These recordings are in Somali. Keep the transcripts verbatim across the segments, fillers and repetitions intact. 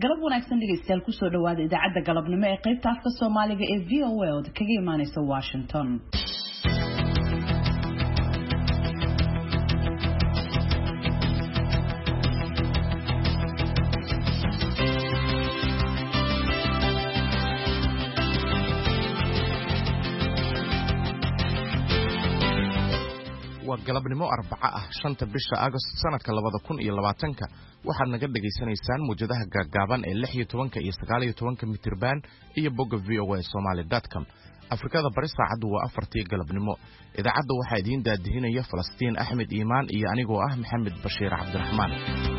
galab wanaagsan dhegeystayaal ku soo dhawaada idaacadda galabnimo ee qaybta afka Soomaaliga ee V O A oo kaga imaanaysa Washington. galabnimo arbaca ah shanta bisha August sanadka labada kun iyo labaatanka waxaad naga dhageysanaysaan muujadaha gaagaaban ee lix iyo toban iyo sagaal iyo toban mitirban iyo bogga v o a somali dot com. Afrikada bari saacadu waa afartii galabnimo. Idaacadda waxaa idiin daadihinaya Falastiin Axmed Iimaan iyo anigoo ah Maxamed Bashiir Cabdiraxmaan.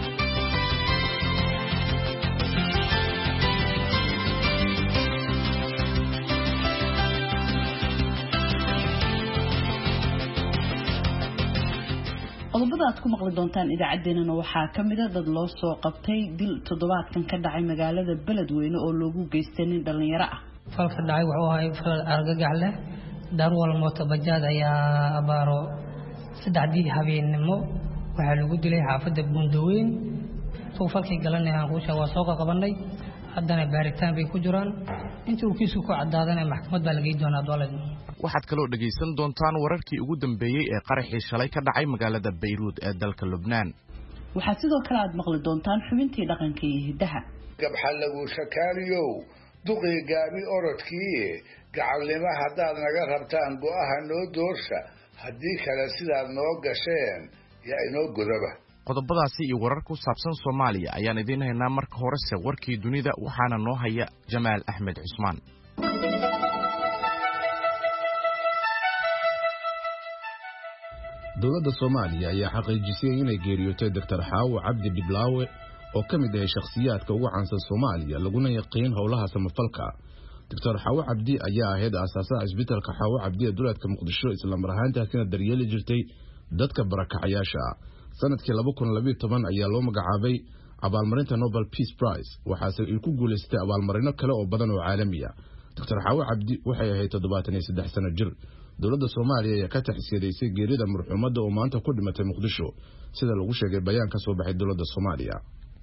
qodobada aad ku maqli doontaan idaacadeena waxaa kamid ah dad loo soo qabtay dil toddobaadkan ka dhacay magaalada Beledweyne oo loogu geystay nin dhalinyaro ah. falka dhacay wuxuu ahaa fal argagax leh darwal mooto bajaaj ayaa abaaro saddexdii habeenimo waxaa lagu dilay xaafadda Buundooyin soo falkii galanay aan ruusha waa soo qabanay haddana baaritaan bay ku jiraan intii uu kiisku ku cadaadana maxkamad baa laga doonaa dowladda. waxaad kaloo dhageysan doontaan wararkii ugu dambeeyay ee qaraxii shalay ka dhacay magaalada Beirut ee dalka Lebanon. waxaad sidoo kale aad maqli doontaan xubintii dhaqanka iyo hidaha. gabxa lagu shakaaliyo duqii gaabi orodkii gacalnimo haddaad naga rabtaan go'aha noo doorsha haddii kale sidaad noo gasheen yaa inoo godaba. qodobadaasi iyo warar ku saabsan Soomaaliya ayaan idiin haynaa marka horese warkii dunida waxaana noo haya Jamaal Axmed Cusmaan. dowladda Soomaaliya ayaa xaqiijisay inay geeriyootay Doctor Xaawo Cabdi Diblaawe oo ka mid ah shakhsiyaadka ugu caansan Soomaaliya laguna yaqiin howlaha samafalka. Doctor Xaawo Cabdi ayaa ahayd aasaasaha isbitaalka Xaawo Cabdi ee dowladda Muqdisho isla mar ahaantaasina daryeeli jirtay dadka barakacayaasha. sanadkii laba kun iyo laba iyo toban ayaa loo magacaabay abaalmarinta Nobel Peace Prize waxaase uu ku guuleystay abaalmarino kale oo badan oo caalami ah. Doctor Xaawo Cabdi waxay ahayd toddobaatan iyo saddex sano jir. dowladda Soomaaliya ayaa ka taxsiideysay geerida marxuumadda oo maanta ku dhimatay Muqdisho sida lagu sheegay bayaan ka soo baxay dowladda Soomaaliya.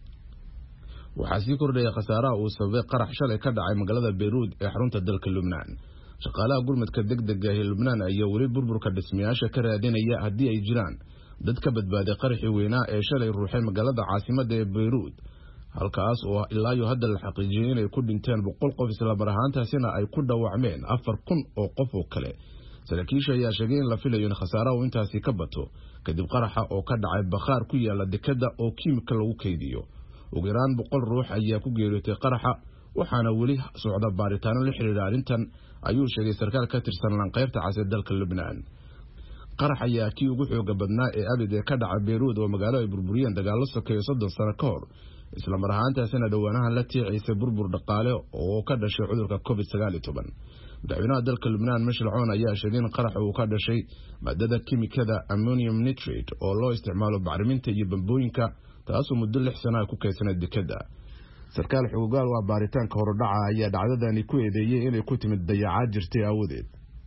waxaa sii kordhaya khasaaraha uu sababay qarax shalay ka dhacay magaalada Beirut ee xarunta dalka Lebanon. shaqaalaha gurmadka degdega ah ee Lebanon ayaa weli burburka dhismayaasha ka raadinaya haddii ay jiraan dad ka badbaaday qaraxii weynaa ee shalay ruuxay magaalada caasimadda ee Beirut halkaas oo ilaa iyo hadda la xaqiijiyay inay ku dhinteen boqol qof isla mar ahaantaasina ay ku dhaawacmeen afar kun oo qof oo kale. saraakiisha ayaa sheegay in la filayo in khasaaraha uu intaasi ka bato kadib qaraxa oo ka dhacay bakhaar ku yaala dekada oo kiimika lagu keydiyo. ugu yaraan boqol ruux ayaa ku geeriyootay qaraxa waxaana weli socda baaritaano la xiriira arrintan ayuu sheegay sarkaal ka tirsan lanqeybta cas ee dalka Lebanon. qarax ayaa kii ugu xooga badnaa ee abid ee ka dhacay Beirut oo magaalo ay burburiyeen dagaallo sokeeyo soddon sano ka hor isla mar ahaantaasina dhawaanahan la tiiciisay burbur dhaqaale oo ka dhashay cudurka covid sagaal iyo toban. madaxweynaha dalka Lebanon Michel Aoun ayaa sheegay in qarax uu ka dhashay maadada kiimikada ammonium nitrate oo loo isticmaalo bacriminta iyo bambooyinka taasoo muddo lix sano ku kaydsanay dekada. sarkaal xogaal waa baaritaanka horodhaca ayaa dhacdadani ku eedeeyay inay ku timid dayacaad jirtay awoodeed.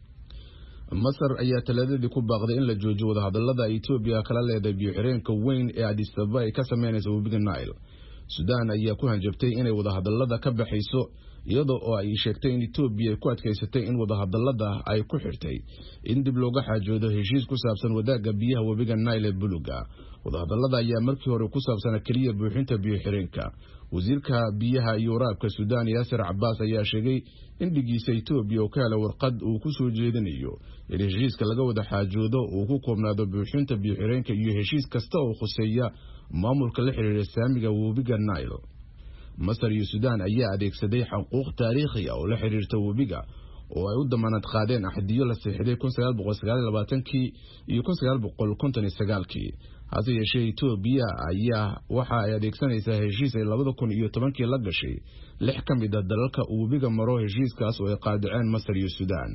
Masar ayaa talaadadii ku baaqday in la joojiyo wadahadallada Itoobiya kala leedahay biyo-xireenka weyn ee Addis Ababa ay ka sameynayso webiga Nile. Suudaan ayaa ku hanjabtay inay wadahadallada ka baxayso iyadoo oo ay sheegtay in Itoobiya ay ku adkaysatay in wadahadallada ay ku xirtay in dib looga xaajoodo heshiis ku saabsan wadaagga biyaha webiga Nile ee buluga. wadahadallada ayaa markii hore ku saabsan kaliya buuxinta biyo-xireenka. wasiirka biyaha iyo waraabka Suudaan Yaasir Cabbaas ayaa sheegay in dhigiisa Itoobiya oo ka helay warqad uu ku soo jeedinayo in heshiiska laga wada xaajoodo uu ku koobnaado buuxinta biyo-xireenka iyo heshiis kasta oo khuseeya maamulka la xiriira saamiga webiga Nile. Masar iyo Suudaan ayaa adeegsaday xuquuq taariikhi ah oo la xiriirta webiga oo ay u damaanad qaadeen axdiyo la saxiixday kun sagaal boqol sagaal iyo labaatan iyo kun sagaal boqol konton iyo sagaal hase yeeshee Itoobiya ayaa waxa ay adeegsanaysaa heshiis ay laba kun iyo toban la gashay lix ka mid ah dalalka webiga maro heshiiskaas oo ay qaadaceen Masar iyo Suudaan.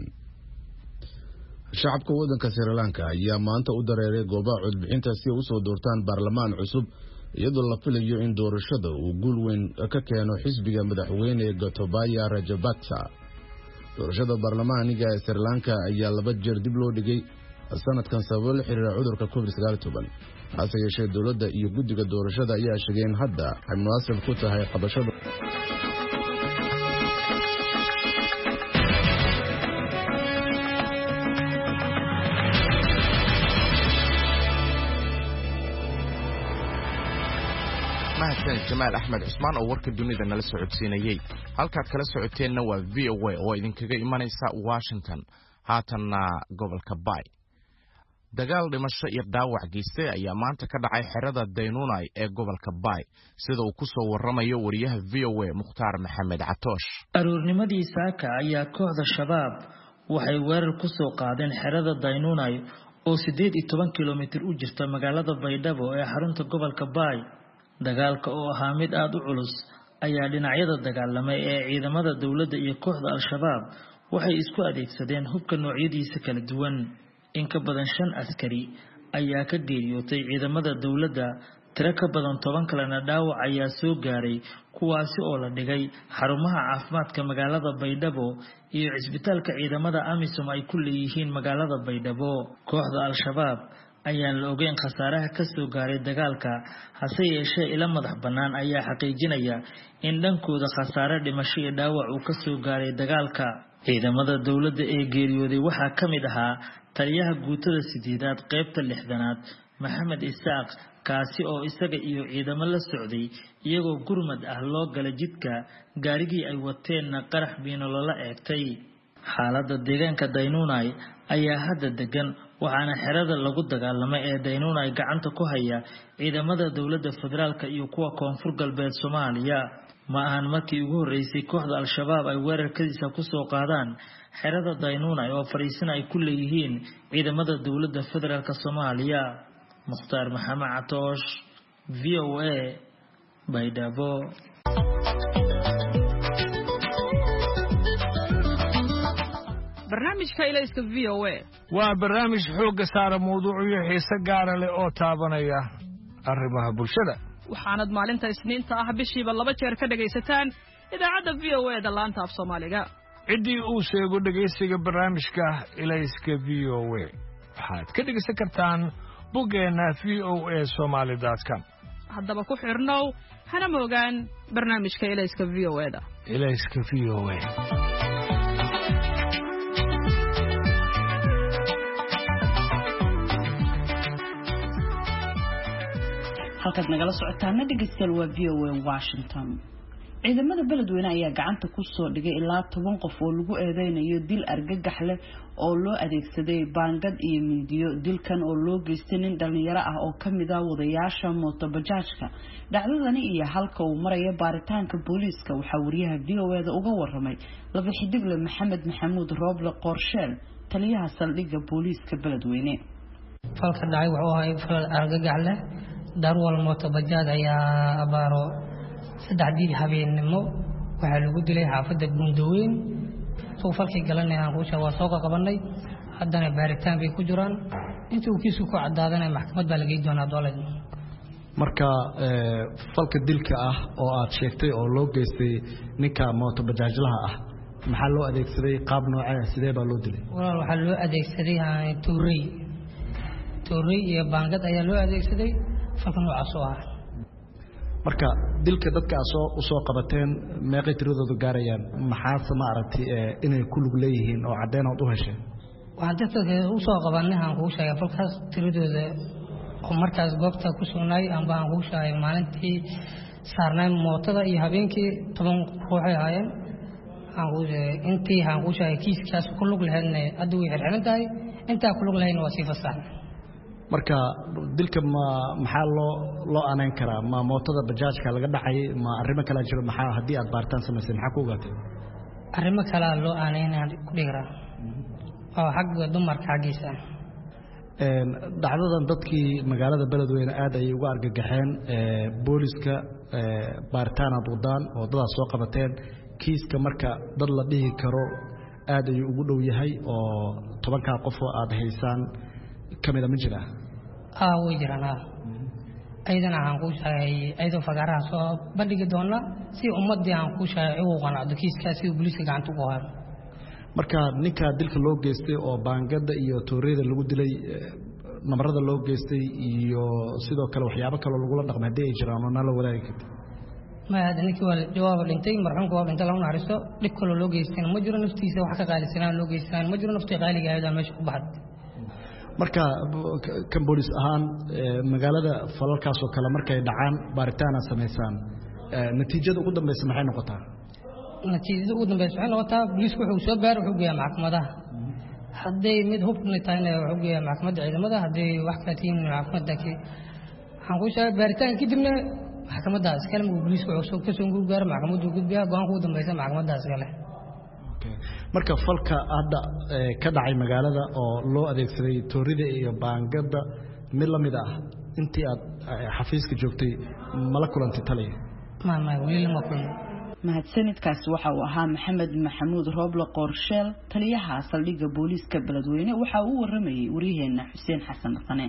shacabka waddanka Sri Lanka ayaa maanta u dareeray goobaha codbixinta si ay u soo doortaan baarlamaan cusub iyadoo la filayo in doorashada uu guul weyn ka keeno xisbiga madaxweyne Gotabaya Rajapaksa. doorashada baarlamaaniga ee Sri Lanka ayaa laba jeer dib loo dhigay sanadkan sababo la xiriira cudurka covid sagaal iyo toban hase yeeshee dowladda iyo guddiga doorashada ayaa sheegeen hadda ay munaasab ku tahay qabashada mahadsan Jamaal Axmed Cusmaan oo warka dunida nala socodsiinayay halkaad kala socoteenna waa V O A oo idinkaga imanaysa Washington haatanna gobolka Bay dagaal dhimasho iyo dhaawac geystay ayaa maanta ka dhacay xerada Daynunay ee gobolka Bay sida uu ku soo waramayo wariyaha V O A Mukhtaar Maxamed Catoosh aroornimadii saaka ayaa kooxda shabaab waxay weerar ku soo qaadeen xerada Daynunay oo siddeed iyo toban kiiloomitir u jirta magaalada Baydhabo ee xarunta gobolka Bay dagaalka oo ahaa mid aad u culus ayaa dhinacyada dagaalamay ee ciidamada dawladda iyo kooxda al-shabaab waxay isku adeegsadeen hubka noocyadiisa kala duwan in ka badan shan askari ayaa ka geeriyootay ciidamada dawladda tiro ka badan toban kalena dhaawac ayaa soo gaaray kuwaasi oo la dhigay xarumaha caafimaadka magaalada Baydhabo iyo cisbitaalka ciidamada Amisom ay ku leeyihiin magaalada Baydhabo kooxda al-shabaab ayaan la ogeyn khasaaraha ka soo gaaray dagaalka hase yeeshee ila madax bannaan ayaa xaqiijinaya in dhankooda khasaare dhimasho iyo dhaawac uu ka soo gaaray dagaalka ciidamada dawladda ee geeriyooday waxaa ka mid ahaa taliyaha guutada sideedaad qaybta lixdanaad Maxamed Isaaq kaasi oo isaga iyo ciidamo la socday iyagoo gurmad ah loo galay jidka gaarigii ay wateenna qarax biino loola eegtay xaaladda deegaanka Daynunay ayaa hadda degan waxaana xerada lagu dagaalamay ee Daynunay gacanta ku haya ciidamada dawladda federaalka iyo kuwa koonfur galbeed Soomaaliya ma ahan markii ugu horeysay kooxda al-shabaab ay weerarkiisa ku soo qaadaan xerada Daynunay oo fariisin ay ku leeyihiin ciidamada dawladda federaalka Soomaaliya Mukhtaar Maxamed Catoosh V O A Baydhabo barnaamijka ilayska V O A waa barnaamij xoogga saara mawduucyo xiiso gaar ah oo taabanaya arrimaha bulshada waxaanad maalinta Isniinta ah bishiiba laba jeer ka dhagaysataan idaacadda V O A da laanta af Soomaaliga cidii uu sheego dhagaysiga barnaamijka ilayska V O A waxaad ka dhagaysan kartaan boggeena v o a somali dot com haddaba ku xirnow hana moogaan barnaamijka ilayska V O A da ilayska V O A halkaad nagala socotaana dhegeystayaal waa V O A Washington ciidamada beledweyne ayaa gacanta ku soo dhigay ilaa toban qof oo lagu eedeynayo dil argagax leh oo loo adeegsaday baangad iyo mindiyo dilkan oo loo geystay nin dhalinyaro ah oo kamid ah wadayaasha mooto bajaajka dhacdadani iyo halka uu marayo baaritaanka booliiska waxaa wariyaha V O A da uga waramay laba xidigle Maxamed Maxamuud Rooble Qorsheel taliyaha saldhigga booliiska beledweyne falka dhacay wuxuu ahaa fal argagax leh darwal mooto bajaaj ayaa abaaro saddexdii habeenimo waxaa lagu dilay xaafadda Buundooyin soo falkii galanay aan ruusha waa soo qabanay haddana baaritaan bay ku jiraan intii uu kiisu ku cadaadanay maxkamad baa laga doonaa dowladda marka falka dilka ah oo aad sheegtay oo loo geystay ninka mooto bajaajlaha ah maxaa loo adeegsaday qaab noocee sidee baa loo dilay walaal waxaa loo adeegsaday tuuray tuuray iyo baangad ayaa loo adeegsaday falka noocaas oo ah marka dilka dadka soo u soo qabateen meeqay tiradoodu gaarayaan maxaa ma aragtay inay ku lug leeyihiin oo cadeen oo u hesheen waxaan dadka u soo qabanay aan ku sheegay falkaas tiradooda oo markaas goobta ku sugnay aan baan ku sheegay maalintii saarnay mootada iyo habeenkii toban ruux ay ahaayeen aan ku intii aan ku sheegay kiiskaas ku lug lahayn aduu xirxiran tahay inta ku lug lahayn waa si fasax marka dilka ma maxaa loo loo aaneyn karaa ma mootada bajaajka laga dhacay ma arrimo kale jiro maxaa hadii aad baartaan sameysay maxaa ku ogaatay arrimo kale loo aaneynaa ku dhigaa oo xagga dumarka xagiisa een dhacdadan dadkii magaalada beledweyne aad ay uga argagaxeen ee booliska ee baartaan aad wadaan oo dad soo qabateen kiiska marka dad la dhihi karo aad ay ugu dhow yahay oo tobanka qof oo aad haysaan kamida ma jira ah way jiraan ayadana aan ku sheegay ayadoo fagaraha soo bandhigi doona si ummadii aan ku sheegay uu qanacdo kiiskaasi booliska gacanta ku hayo marka ninka dilka loo geystay oo baangada iyo tooreyda lagu dilay nabarada loo geystay iyo sidoo kale waxyaabo kale lagu la dhaqmay hadii ay jiraan oo nala wadaagi karto ma hada ninkii waa jawaab dhintay marxuumka waa dhintay lagu naxariisto dhib kale loo geystay ma jiro naftiisa wax ka qaalisanaan loo geystaan ma jiro naftii qaaliga ahayd meesha ku baxday marka kan booliis ahaan magaalada falalkaas oo kale markay dhacaan baaritaana sameeyaan natiijada ugu dambaysa maxay noqotaa natiijada ugu dambaysa waxay noqotaa booliisku wuxuu soo baaray wuxuu geeyaa maxkamadaha haddii mid hubna taayna wuxuu geeyaa maxkamadda ciidamada haddii wax ka tiin maxkamadda ki waxaan ku sheegay baaritaan kadibna maxkamadaas kale uu booliisku wuxuu ka soo gudbaa maxkamaddu gudbiya go'aanka ugu dambaysa maxkamadaas kale marka falka hadda ka dhacay magaalada oo loo adeegsaday toorida iyo baangada mid lamid ah intii aad xafiiska joogtay mala kulantay taliye ma ma wali ma kulmo mahadsanidkaasi waxa uu ahaa maxamed maxamuud rooble qorsheel taliyaha saldhigga booliiska beledweyne waxa uu waramayay wariyaheena xuseen xasan qane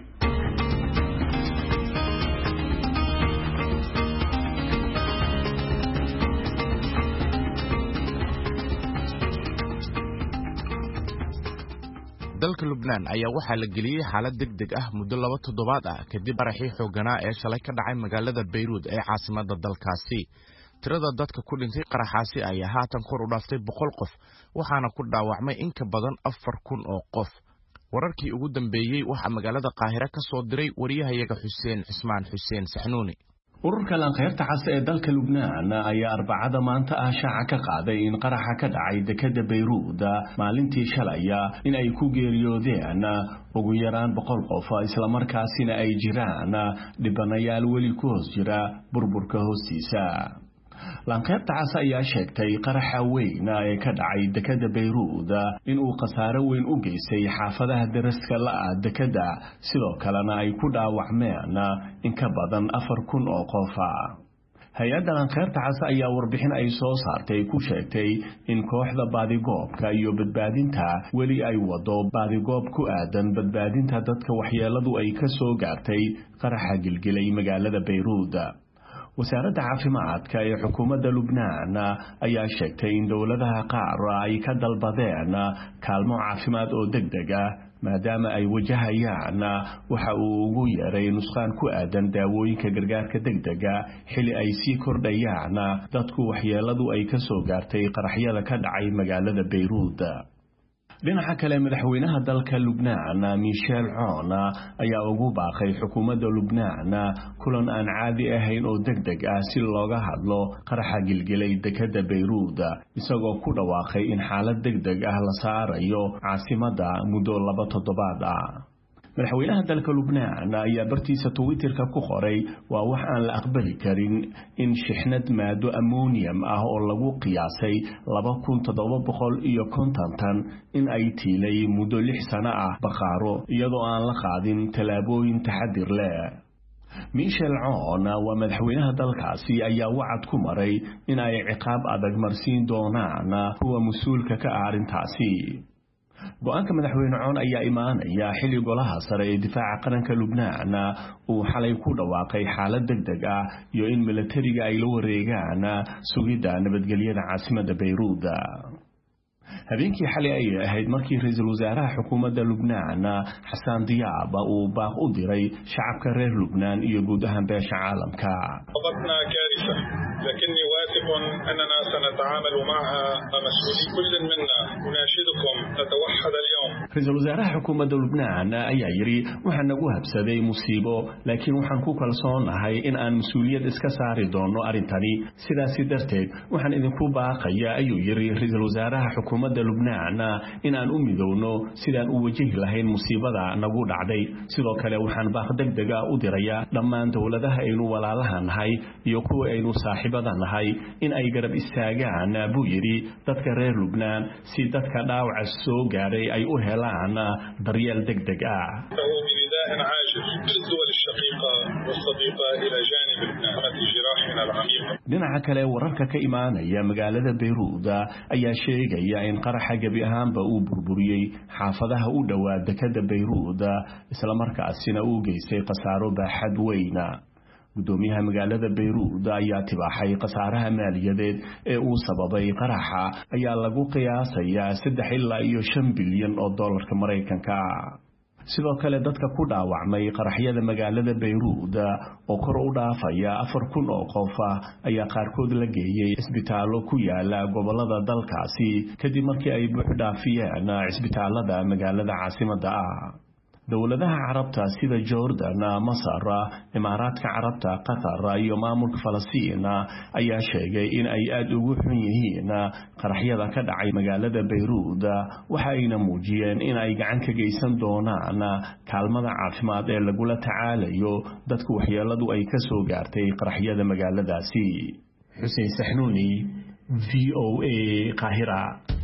dalka Lubnaan ayaa waxaa la geliyay xaalad degdeg ah muddo laba toddobaad ah kadib qaraxii xooganaa ee shalay ka dhacay magaalada Beirut ee caasimadda dalkaasi. Tirada dadka ku dhintay qaraxaasi ayaa haatan kor u dhaaftay boqol qof waxaana ku dhaawacmay in ka badan afar kun oo qof. Wararkii ugu dambeeyay waxa magaalada Qaahira ka soo diray wariyahayaga Xuseen Cismaan Xuseen Saxnuuni. ururka lanqeyrta cas ee dalka Lubnaan ayaa arbacada maanta ah shaaca ka qaaday in qaraxa ka dhacay dekada Beirut maalintii shalay in ay ku geeriyoodeen ugu yaraan boqol qof isla markaasina ay jiraan dhibanayaal weli ku hoos jira burburka hoostiisa. lanqeyrta cas ayaa sheegtay qaraxa weyn ee ka dhacay dekada Beirut in uu khasaare weyn u geystay xaafadaha daraska la ah dekada sidoo kalena ay ku dhaawacmeen in ka badan afar kun oo qof. hay-adda lanqeyrta cas ayaa warbixin ay soo saartay ku sheegtay in kooxda baadigoobka iyo badbaadinta weli ay wado baadigoob ku aadan badbaadinta dadka waxyeeladu ay ka soo gaartay qaraxa gilgilay magaalada Beirut. wasaaradda caafimaadka ee xukuumadda Lubnaan ayaa sheegtay in dowladaha qaar ay ka dalbadeen kaalmo caafimaad oo degdeg ah maadaama ay wajahayaan waxa uu ugu yeeray nusqaan ku aadan daawooyinka gargaarka degdega xili ay sii kordhayaan dadku waxyeeladu ay ka soo gaartay qaraxyada ka dhacay magaalada Beirut. dhinaca kale madaxweynaha dalka Lubnaan Michel Aoun ayaa ugu baaqay xukuumadda Lubnaan kulan aan caadi ahayn oo degdeg ah si looga hadlo qaraxa gilgilay dekada Beirut isagoo ku dhawaaqay in xaalad degdeg ah la saarayo caasimadda muddo laba toddobaad ah. madaxweynaha dalka Lubnaan ayaa bartiisa Twitter-ka ku qoray waa wax aan la aqbali karin in shixnad maado ammonium ah oo lagu qiyaasay laba kun toddoba boqol iyo konton tan in ay tiilay muddo lix sano ah baqaaro iyadoo aan la qaadin talaabooyin taxadir leh. Michel Aoun waa madaxweynaha dalkaasi ayaa wacad ku maray in ay ciqaab adag marsiin doonaan kuwa mas'uulka ka ah arrintaasi. go'aanka madaxweyne Aoun ayaa imaanaya xilli golaha sare ee difaaca qaranka Lubnaan uu xalay ku dhawaaqay xaalad degdeg ah iyo in militariga ay la wareegaan sugidda nabadgelyada caasimadda Beirut. habeenkii xalay ay ahayd markii ra'iisul wasaaraha xukuumadda Lubnaan Xasan Diyaab uu baaq u diray shacabka reer Lubnaan iyo guud ahaan beesha caalamka. وقفنا كارثة لكني واثق أننا سنتعامل معها مسؤولي كل منا. أناشدكم نتوحد اليوم. ra'iisul wasaaraha xukuumadda Lubnaan ayaa yiri waxaan nagu habsaday musiibo laakiin waxaan ku kalsoonahay in aan mas'uuliyad iska saari doono arintani sidaas darteed waxaan idinku baaqayaa ayuu yiri ra'iisul wasaaraha xukuumadda Lubnaan in aan u midowno sidaan u wajihi lahayn musiibada nagu dhacday. sidoo kale waxaan baaq degdeg ah u dirayaa dhammaan dowladaha aynu walaalaha nahay iyo kuwa aynu saaxiibada nahay in ay garab istaagaan buu yiri dadka reer Lubnaan si dadka dhaawaca soo gaaray ay u helaan daryeel degdeg ah. بنداء عاجل للدول الشقيقة والصديقة إلى جانب لبنان جراحنا العميقة. dhinaca kale wararka ka imaanaya magaalada Beirut ayaa sheegaya in qaraxa gabi ahaanba uu burburiyay xaafadaha u dhawaa dekada Beirut isla markaasina uu geystay khasaaro baaxad weyn. gudoomiyaha magaalada Beirut ayaa tibaaxay khasaaraha maaliyadeed ee uu sababay qaraxa ayaa lagu qiyaasayaa saddex ilaa iyo shan bilyan oo dollarka Mareykanka sidoo kale dadka ku dhaawacmay qaraxyada magaalada Beirut oo kor u dhaafaya afar kun oo qof ayaa qaarkood la geeyay isbitaallo ku yaala gobolada dalkaasi kadib markii ay buux dhaafiyeen isbitaalada magaalada caasimadda ah dowladaha carabta sida Jordan, Masar, Imaaraadka Carabta, Qatar iyo maamulka Falastiin ayaa sheegay in ay aad ugu xun yihiin qaraxyada ka dhacay magaalada Beirut waxa ayna muujiyeen in ay gacan ka geysan doonaan kaalmada caafimaad ee lagula tacaalayo dadka waxyeeladu ay ka soo gaartay qaraxyada magaaladaasi Xuseen Saxnuuni V O A Qaahira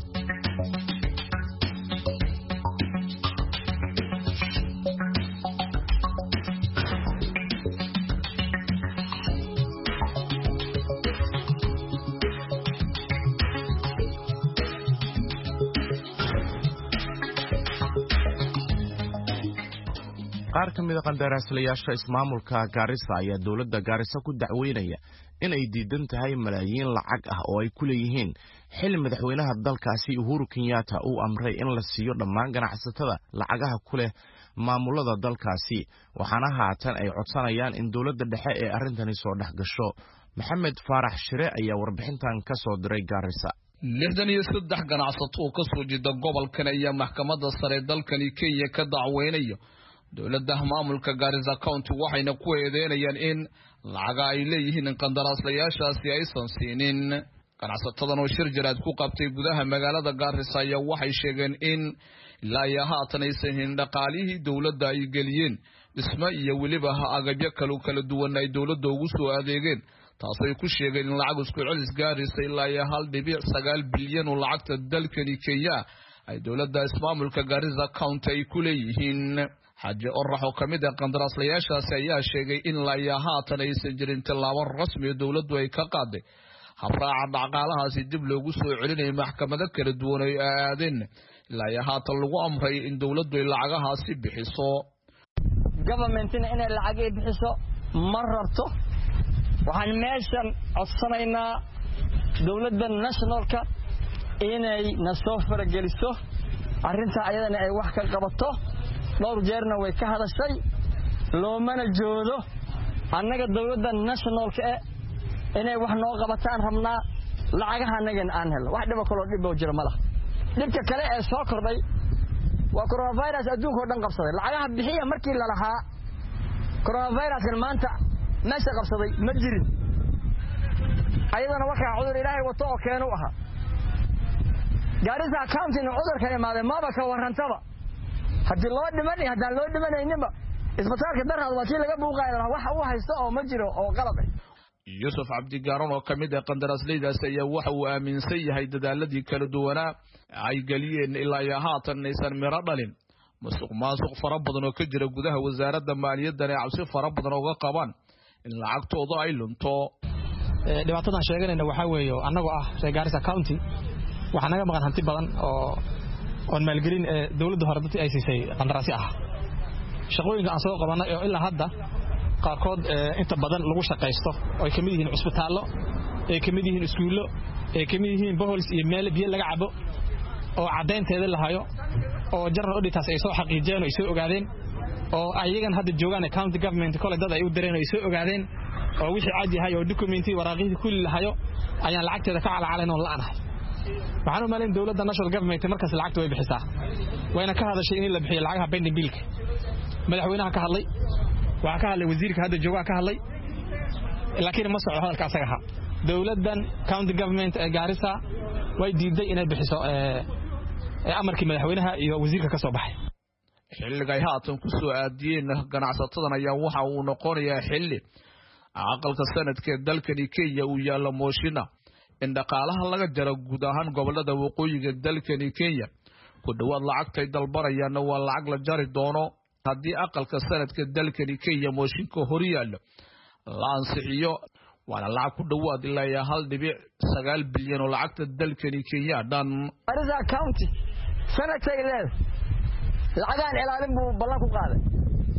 qaar ka mid ah qandaraaslayaasha ismaamulka Garissa ayaa dawladda Garissa ku dacweynaya in ay diidan tahay malaayiin lacag ah oo ay ku leeyihiin xil madaxweynaha dalkaasi Uhuru Kenyatta uu amray in la siiyo dhammaan ganacsatada lacagaha ku leh maamulada dalkaasi waxaana haatan ay codsanayaan in dawladda dhexe ee arrintani soo dhex gasho Maxamed Faarax Shire ayaa warbixintan ka soo diray Garissa lixdan iyo saddex ganacsato oo ka soo jeeda gobolkan ayaa maxkamadda sare dalkani Kenya ka dacweynaya dawladda maamulka Garissa County waxayna ku eedeynayaan in lacaga ay leeyihiin qandaraaslayaashaasi aysan siinin ganacsatada oo shir jiraad ku qabtay gudaha magaalada Garissa ayaa waxay sheegeen in ilaa iyo haatan aysan helin dhaqaalihii dawladda ay geliyeen dhismo iyo weliba agabyo kala kala duwan ay dawladda ugu soo adeegeen taasoo ay ku sheegeen in lacag isku celis Garissa ilaa iyo hal dhibic sagaal bilyan oo lacagta dalkani Kenya ay dawladda ismaamulka Garissa County ay ku leeyihiin xaji oraxo kamid ah qandaraaslayaashaasi ayaa sheegay in la yahaatan aysan jirin tilaabo rasmi ah dawladdu ay ka qaaday habraaca dhaqaalahaasi dib loogu soo celinay maxkamada kala duwan ay aadeen la yahaatan lagu amray in dawladdu ay lacagahaasi bixiso governmentina inay lacag ay bixiso ma rabto waxaan meeshan codsanaynaa dawladda nationalka inay na soo farageliso arrinta ayadana ay wax ka qabato dhowr jeerna way ka hadashay loomana joodo annaga dawladda nationalka ee inay wax noo qabataan rabnaa lacagaha annagan aan helno wax dhibo kale oo dhib jira malaha dhibka kale ee soo kordhay waa coronavirus adduunka oo dhan qabsaday lacagaha bixiya markii la lahaa coronavirus maanta meesha qabsaday ma jirin ayadana waxa cudur ilaahay wato oo keeno aha Garissa County cudurka imaaday maaba ka warantaba haddii loo dhimanay haddaan loo dhimanaynba isbitaalka darhad waa tii laga buuqayo waxa uu haysto oo ma jiro oo qalad ah Yusuf Abdi Garon oo kamid ah qandaraasleydaas ayaa waxa uu aaminsan yahay dadaaladii kala duwanaa ay galiyeen ilaa iyo haatan aysan miro dhalin musuq maasuq fara badan oo ka jira gudaha wasaaradda maaliyadda ee cabsi fara badan oo ka qabaan in lacagtooda ay lunto dhibaatadan sheeganayna waxa weeyo annagu ah Garissa County waxa naga maqan hanti badan oo on maalgelin ee dawladda hore dadkii ay siisay qandaraasi ah shaqooyinka aan soo qabanay oo ilaa hadda qaarkood inta badan lagu shaqeysto oo ay kamid yihiin isbitaallo ay kamid yihiin iskuulo ay kamid yihiin bohols iyo meel biyo laga cabo oo cadeynteeda la hayo oo general auditors ay soo xaqiijiyeen oo ay soo ogaadeen oo ayagan hadda joogaan county government kole dad ay u direen oo ay soo ogaadeen oo wixii caadi yahay oo documenti waraaqihii kulli la hayo ayaan lacagteeda ka calacalayn oo la'anahay waxaan u maleyn dawladda national government markaas lacagta way bixisaa wayna ka hadashay in la bixiyo lacagaha pending bill madaxweynaha ka hadlay waxa ka hadlay wasiirka hadda jooga ka hadlay laakiin ma soo hadalka asaga ha dawladdan county government ee Garissa way diiday inay bixiso ee amarkii madaxweynaha iyo wasiirka ka soo baxay xilliga ay haatan ku soo aadiyeen ganacsatadan ayaa waxa uu noqonayaa xilli aqalka sanadka dalkani Kenya uu yaalo mooshina in dhaqaalaha laga jaro guud ahaan gobolada waqooyiga dalkani Kenya ku dhawaad lacagtay dalbanayaan waa lacag la jari doono haddii aqalka sanadka dalkani Kenya mooshinka horyaalo la ansixiyo waana lacag ku dhawaad ilaa hal dhibic sagaal bilyan oo lacagta dalkani Kenya dhan Garissa County sanadka ilaa lacagaan ilaalin buu ballan ku qaaday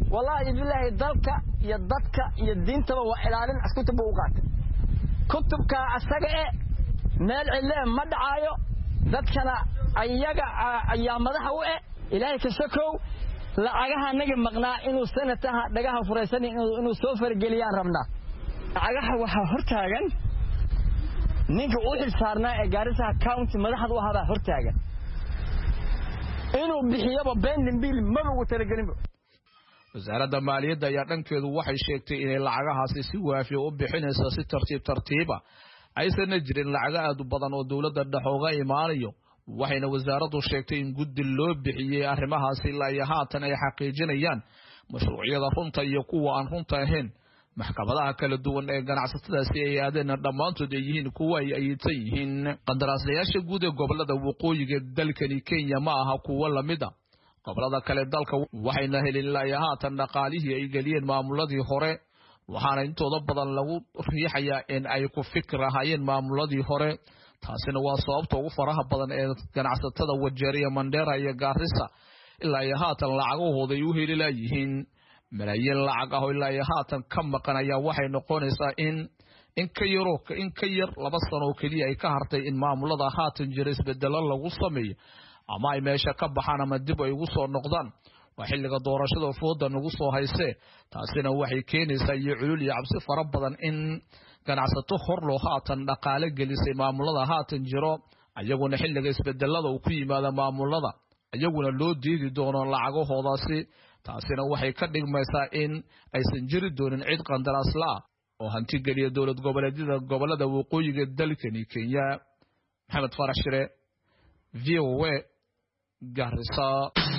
wallahi billahi dalka iyo dadka iyo diintaba waa ilaalin askutub u qaatay kutubka asaga ee meel cille ma dhacaayo dadkana ayaga ayaa madaxa u ee ilaahay ka shakow lacagaha naga maqnaa inuu sanataha dhagaha furaysan inuu soo fargeliyaan rabnaa lacagaha waxa hortaagan ninka uu xil saarnaa ee Garissa County madaxda u ahaa hortaagan inuu bixiyaba bending bill ma ugu talagelin wasaaradda maaliyadda ayaa dhankeedu waxay sheegtay inay lacagahaasi si waafi u bixinayso si tartiib tartiiba aysan jirin lacag aad u badan oo dawladda dhaxooga imaanayo waxayna wasaaraddu sheegtay in guddi loo bixiyay arrimahaasi ilaa iyo haatan ay xaqiijinayaan mashruucyada runta iyo kuwa aan runta ahayn maxkamadaha kala duwan ee ganacsatadaasi ay aadeen dhammaantood ay yihiin kuwa ay ayidsan yihiin qandaraaslayaasha guud ee gobolada waqooyiga dalkani Kenya ma aha kuwa lamida gobolada kale dalka waxayna helin ilaa iyo haatan dhaqaalihii ay galiyeen maamuladii hore waxaana intooda badan lagu riixayaa in ay ku fikrahayeen maamuladii hore taasina waa sababta ugu faraha badan ee ganacsatada Wajir Mandera iyo Garissa ilaa iyo haatan lacagahooda ay u heli laayihiin malaayiin lacag ah oo ilaa iyo haatan ka maqan ayaa waxay noqonaysaa in in ka yaro in ka yar laba sano kaliya ay ka hartay in maamulada haatan jira isbedelo lagu sameeyo ama ay meesha ka baxaan ama dib ay ugu soo noqdaan waa xilliga doorashada fooda nagu soo haysay taasina waxay keenaysaa iyo culul iyo cabsi fara badan in ganacsato hor loo haatan dhaqaale gelisay maamulada haatan jiro ayaguna xilliga isbedelada uu ku yimaado maamulada ayaguna loo diidi doono lacagahoodaasi taasina waxay ka dhigmaysaa in aysan jiri doonin cid qandaraas la oo hanti geliya dawlad goboleedyada gobolada waqooyiga dalkani Kenya Maxamed Farax Shire V O A Garissa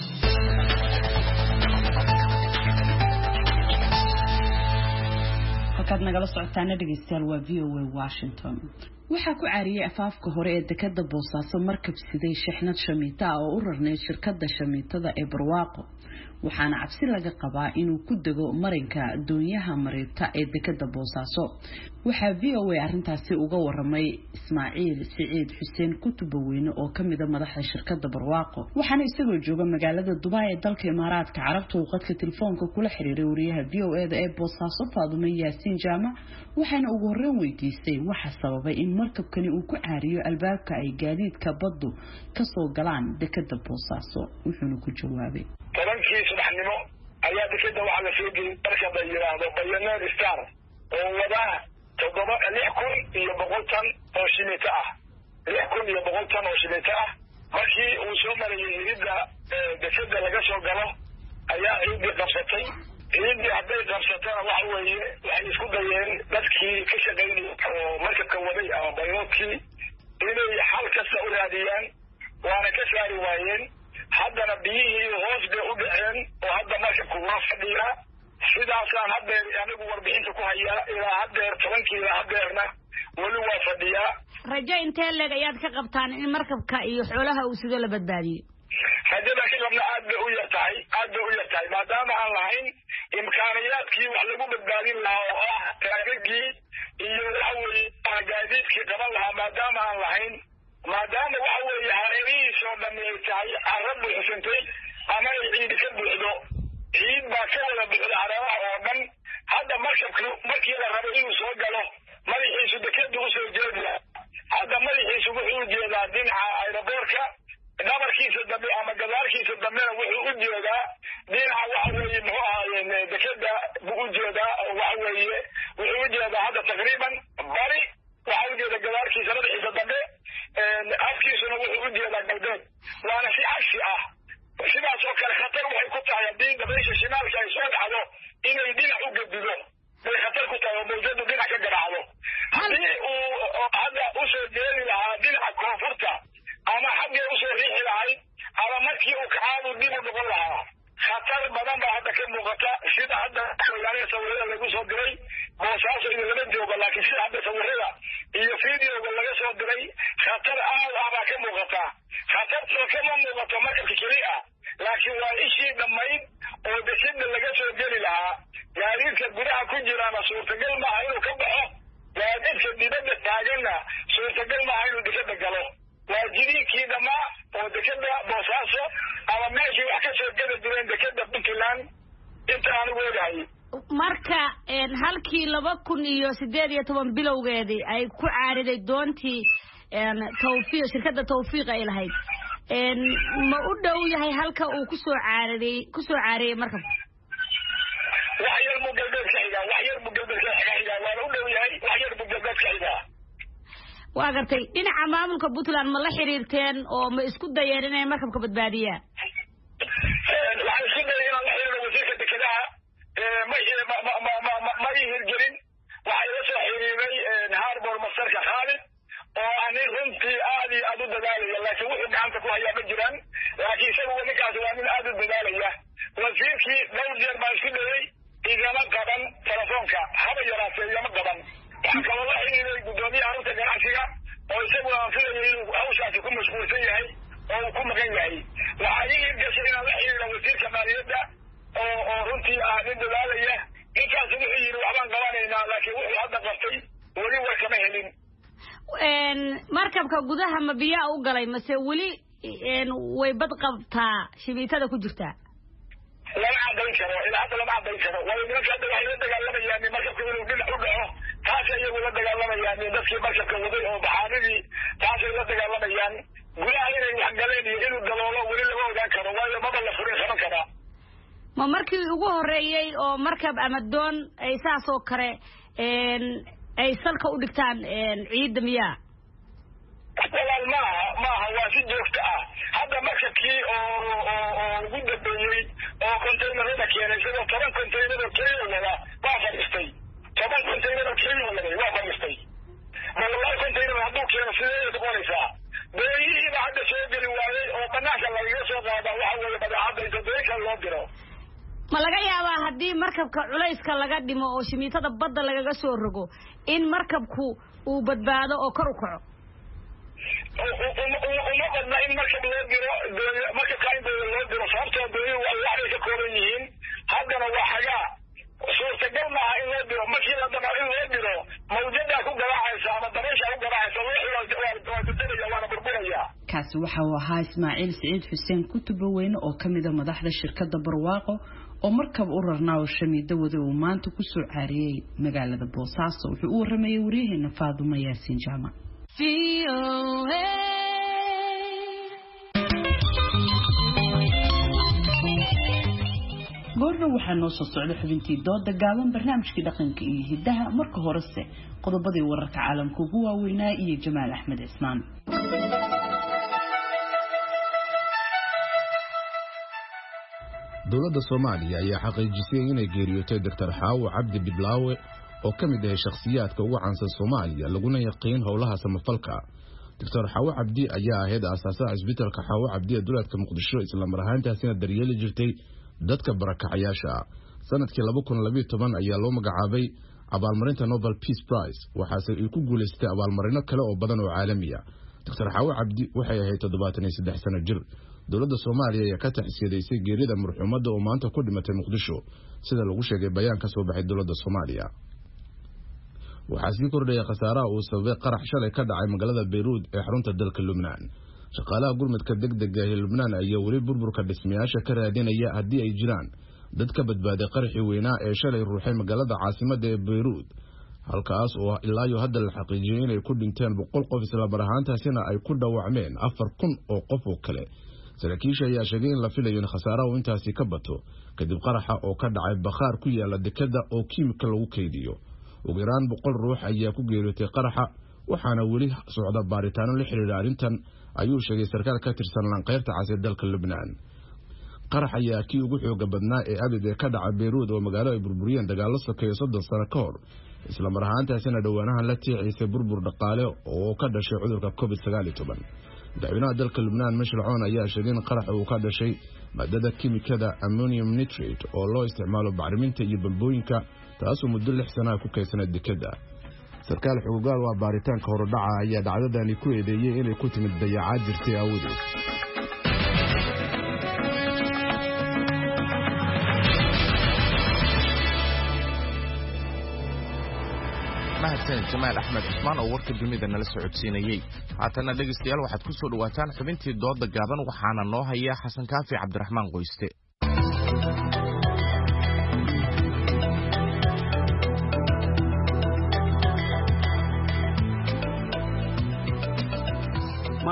halkaad nagala socotaana dhegeystayaal waa V O A Washington waxaa ku caariyay afaafka hore ee dekada Boosaaso markab siday shixnad shamiita oo u rarnay shirkadda shamiitada ee Barwaaqo waxaana cabsi laga qabaa inuu ku dago marinka doonyaha mareebta ee dekada Boosaaso waxa V O A arintaasi uga waramay Ismaaciil Siciid Xuseen Kutubaweyne oo kamid ah madaxda shirkadda Barwaaqo waxaana isagoo jooga magaalada Dubai ee dalka Imaaraadka Carabta uu qadka telefoonka kula xiriiray wariyaha V O A ee Boosaaso Faadumo Yaasiin Jaamac waxaana ugu horreyn weydiisay waxa sababay in markabkani uu ku caariyo albaabka ay gaadiidka baddu ka soo galaan dekada Boosaaso wuxuuna ku jawaabay tobankii subaxnimo ayaa dekada waxa la soo geliyay marka bay yiraahdo Bayaneer Star oo wada toddoba lix kun iyo boqol tan oo shimiita ah lix kun iyo boqol tan oo shimiita ah markii uu soo marayay hirida dekada laga soo galo ayaa ciidii qabsatay ciidii hadday qabsatana waxa weeye waxay isku dayeen dadkii ka shaqeynayay oo markabka waday ama bayoodkii inay xal kasta u raadiyaan waana ka saari waayeen haddana biyihii hoos bay u dhaceen oo hadda markabku waa fadhiyaa sidaasaan haddeer anigu warbixinta ku hayaa ilaa haddeer tobankii ilaa haddeerna weli waa fadhiyaa rajo intee leeg ayaad ka qabtaan in markabka iyo xoolaha uu sidoo la badbaadiyo rajada ka qabna aad bay u yar tahay aad bay u yar tahay maadaama aan lahayn imkaaniyaadkii wax lagu badbaadin lahaa oo ah taagagii iyo waxa weeye gaadiidkii qaban lahaa maadaama aan lahayn maadaama waxa weeye hareerihiisa oo dhammi ay tahay carra buuxsantay ama ay ciidi ka buuxdo ciid baa ka wada buuxda hareeraha oo dhan hadda markabku markii la rabo inuu soo galo madaxiisu dekeda u soo jeeda hadda madaxiisu wuxuu u jeedaa dhinaca aeroboortka dhabarkiisa dambe ama gadaalkiisa dambena wuxuu u jeedaa dhinaca waxa weeye muxuu ahaayeen dekeda buu u jeedaa oo waxa weeye wuxuu u jeedaa hadda taqriiban bari waxa u jeeda gadaalkiisa madaxiisa dambe afkiisuna wuxuu u jeedaa galbeed waana si cagsi ah sidaas oo kale khatar waxay ku tahay haddii dabaysha shimaalka ay soo dhacdo inay dhinac u gedido bay khatar ku tahay oo mawjadu dhinac ka garaacdo haddii uu hadda usoo jeedi lahaa dhinaca koonfurta ama xaggee usoo riixi lahayd ama markii uu kacaadu dib u noqon lahaa khatar badan baa hadda ka muuqata sida hadda magaalada sawirada lagu soo diray Boosaaso iyo laba jooga laakiin sida hadda sawirada iyo fiidiyoga laga soo diray khatar aad ah baa ka muuqata khatartoo kama muuqato markabka keliya laakiin waa ishii dhammayd oo dekeda laga soo geli lahaa gaadiidka gudaha ku jiraana suurtagal maaha inuu ka baxo gaadiidka dibadda taaganna suurtagal maaha inuu dekeda galo waa jiriinkii dhammaa oo dekeda Boosaaso ama meeshii wax ka soo geli jireen dekeda Puntland inta anigu ogahay marka halkii laba kun iyo sideed iyo toban bilowgeedii ay ku caariday doontii tawfiiq shirkadda tawfiiq ay lahayd ma u dhow yahay halka uu ku soo caariday ku soo caariyay markabka wax yar buu galbeed ka xigaa wax yar buu galbeed ka xigaa waa u dhow yahay wax yar buu galbeed ka xigaa waa gartay dhinaca maamulka Puntland ma la xiriirteen oo ma isku dayeen inay markabka badbaadiyaan waxay isku dayeen in la xiriiro wasiirka dekedaha ma ma ma ma ma hirgelin waxay la soo xiriiray harbor masarka Khalid oo ani runtii aad iyo aad u dadaalaya laakiin wuxuu gacanta ku hayaa ma jiraan laakiin isagu ninkaas waa nin aad u dadaalaya wasiirkii dhowr jeer baan isku dayay igama qaban telefoonka haba yaraatee igama qaban waxaan kaloo la xiriiray guddoomiyaha arrinta ganacsiga oo isagu aan filayo inuu hawshaasi ku mashquulsan yahay oo uu ku maqan yahay waxaa ii hirgashay inaan la xiriiro wasiirka maaliyadda oo oo runtii ah nin dadaalaya ninkaas wuxuu yidhi waxbaan qabanaynaa laakiin wuxuu hadda qabtay weli war kama helin markabka gudaha ma biyaa u galay mase weli way bad qabtaa shibiitada ku jirtaa lama cadayn karo ilaa hadda lama cadayn karo waayo nimanka hadda waxay la dagaalamayaan markabka inuu dhinac u dhaco taasay iyagu la dagaalamayaan dadkii markabka waday oo baxaanidii taasay la dagaalamayaan gudaha inay wax galeen iyo inuu daloolo weli lama ogaan karo waayo maba la furin qaban karaa ma markii ugu horeeyey oo markab ama doon ay saas oo kale ay salka u dhigtaan ciidda miyaa walaal maaha maaha waa si joogta ah hadda markabkii oo oo ugu dambeeyey oo containerada keenay sidoo toban container oo keliya wada waa fadhiistay toban container oo keliya wada waa fadhiistay ma wallahi container hadduu keeno sidee noqonaysaa beeyihiiba hadda soo geli waayey oo banaanka lagaga soo qaadaa waxa weeye badeecadda inta beeyka loo diro ma laga yaabaa haddii markabka culayska laga dhimo oo shimiitada badda lagaga soo rogo in markabku uu badbaado oo kor u kaco uma badna in markab loo diro markabka in loo diro sababtoo dooyuhu waa waxbay ka kooban yihiin haddana waa xagaa suurtagal maaha in loo diro markii la damo in loo diro mawjadaa ku garaacaysa ama dabayshaa ku garaacaysa waa dadalaya waana burburaya kaasi waxa uu ahaa Ismaaciil Saciid Xuseen Kutubo weyne oo kamid ah madaxda shirkadda Barwaaqo oo markab u rarnaa oo shamiido wada uu maanta ku soo caariyay magaalada Boosaaso wuxuu u waramayay wariyaheena Faadumo Yaasiin Jaamac goorna waxaa noo soo socda xubintii dooda gaaban barnaamijkii dhaqanka iyo hidaha marka horese qodobadii wararka caalamka ugu waaweynaa iyo Jamaal Axmed Ismaan dowladda Soomaaliya ayaa xaqiijisay inay geeriyootay Doctor Xaawo Cabdi Biblaawe oo ka mid ah shakhsiyaadka ugu caansan Soomaaliya laguna yaqiin howlaha samafalka. Doctor Xaawo Cabdi ayaa ahayd aasaasaha isbitaalka Xaawo Cabdi ee dowladda Muqdisho isla mar ahaantaasina daryeeli jirtay dadka barakacayaasha. Sanadkii laba kun iyo laba iyo toban ayaa loo magacaabay abaalmarinta Nobel Peace Prize waxaase ay ku guuleystay abaalmarino kale oo badan oo caalami ah. Doctor Xaawo Cabdi waxay ahayd toddobaatan iyo saddex sano jir. dowladda Soomaaliya ayaa ka taxsiideysay geerida marxuumadda oo maanta ku dhimatay Muqdisho sida lagu sheegay bayaan ka soo baxay dowladda Soomaaliya. waxaa sii kordhaya khasaaraha uu sababay qarax shalay ka dhacay magaalada Beirut ee xarunta dalka Lubnaan. shaqaalaha gurmadka degdega ah ee Lubnaan ayaa weli burburka dhismayaasha ka raadinaya haddii ay jiraan dad ka badbaaday qaraxii weynaa ee shalay ruuxay magaalada caasimadda ee Beirut halkaas oo ilaa iyo hadda la xaqiijiyay inay ku dhinteen boqol qof isla mar ahaantaasina ay ku dhaawacmeen afar kun oo qof oo kale. saraakiisha ayaa sheegay in la filayo in khasaaraha intaasi ka bato kadib qaraxa oo ka dhacay bakhaar ku yaala dekada oo kiimika lagu keydiyo. ugu yaraan boqol ruux ayaa ku geeriyootay qaraxa waxaana weli socda baaritaano la xiriira arrintan ayuu sheegay sarkaal ka tirsan lanqeyrta cas ee dalka Lubnaan. qarax ayaa kii ugu xooga badnaa ee abid ee ka dhacay Beirut oo magaalo ay burburiyeen dagaalo sokeeye soddon sano ka hor isla mar ahaantaasina dhowaanahan la tiicisay burbur dhaqaale oo ka dhashay cudurka covid sagaal iyo toban. madaxweynaha dalka Lubnaan Mashruuc ayaa sheegay in qarax uu ka dhashay maadada kiimikada ammonium nitrate oo loo isticmaalo bacriminta iyo bambooyinka taasoo muddo lix sano ku kaysanayd dekada. sarkaal xuquuqaal waa baaritaanka horodhaca ayaa dhacdadani ku eedeeyay inay ku timid dayacaad jirtay awgeed. mahadsan Jamaal Axmed Ismaan oo warka dunida nala socodsiinayay. haatana dhageystayaal waxaad ku soo dhawaataan xubintii dooda gaaban waxaana noo haya Xasan Kaafi Cabdiraxmaan Qoyste.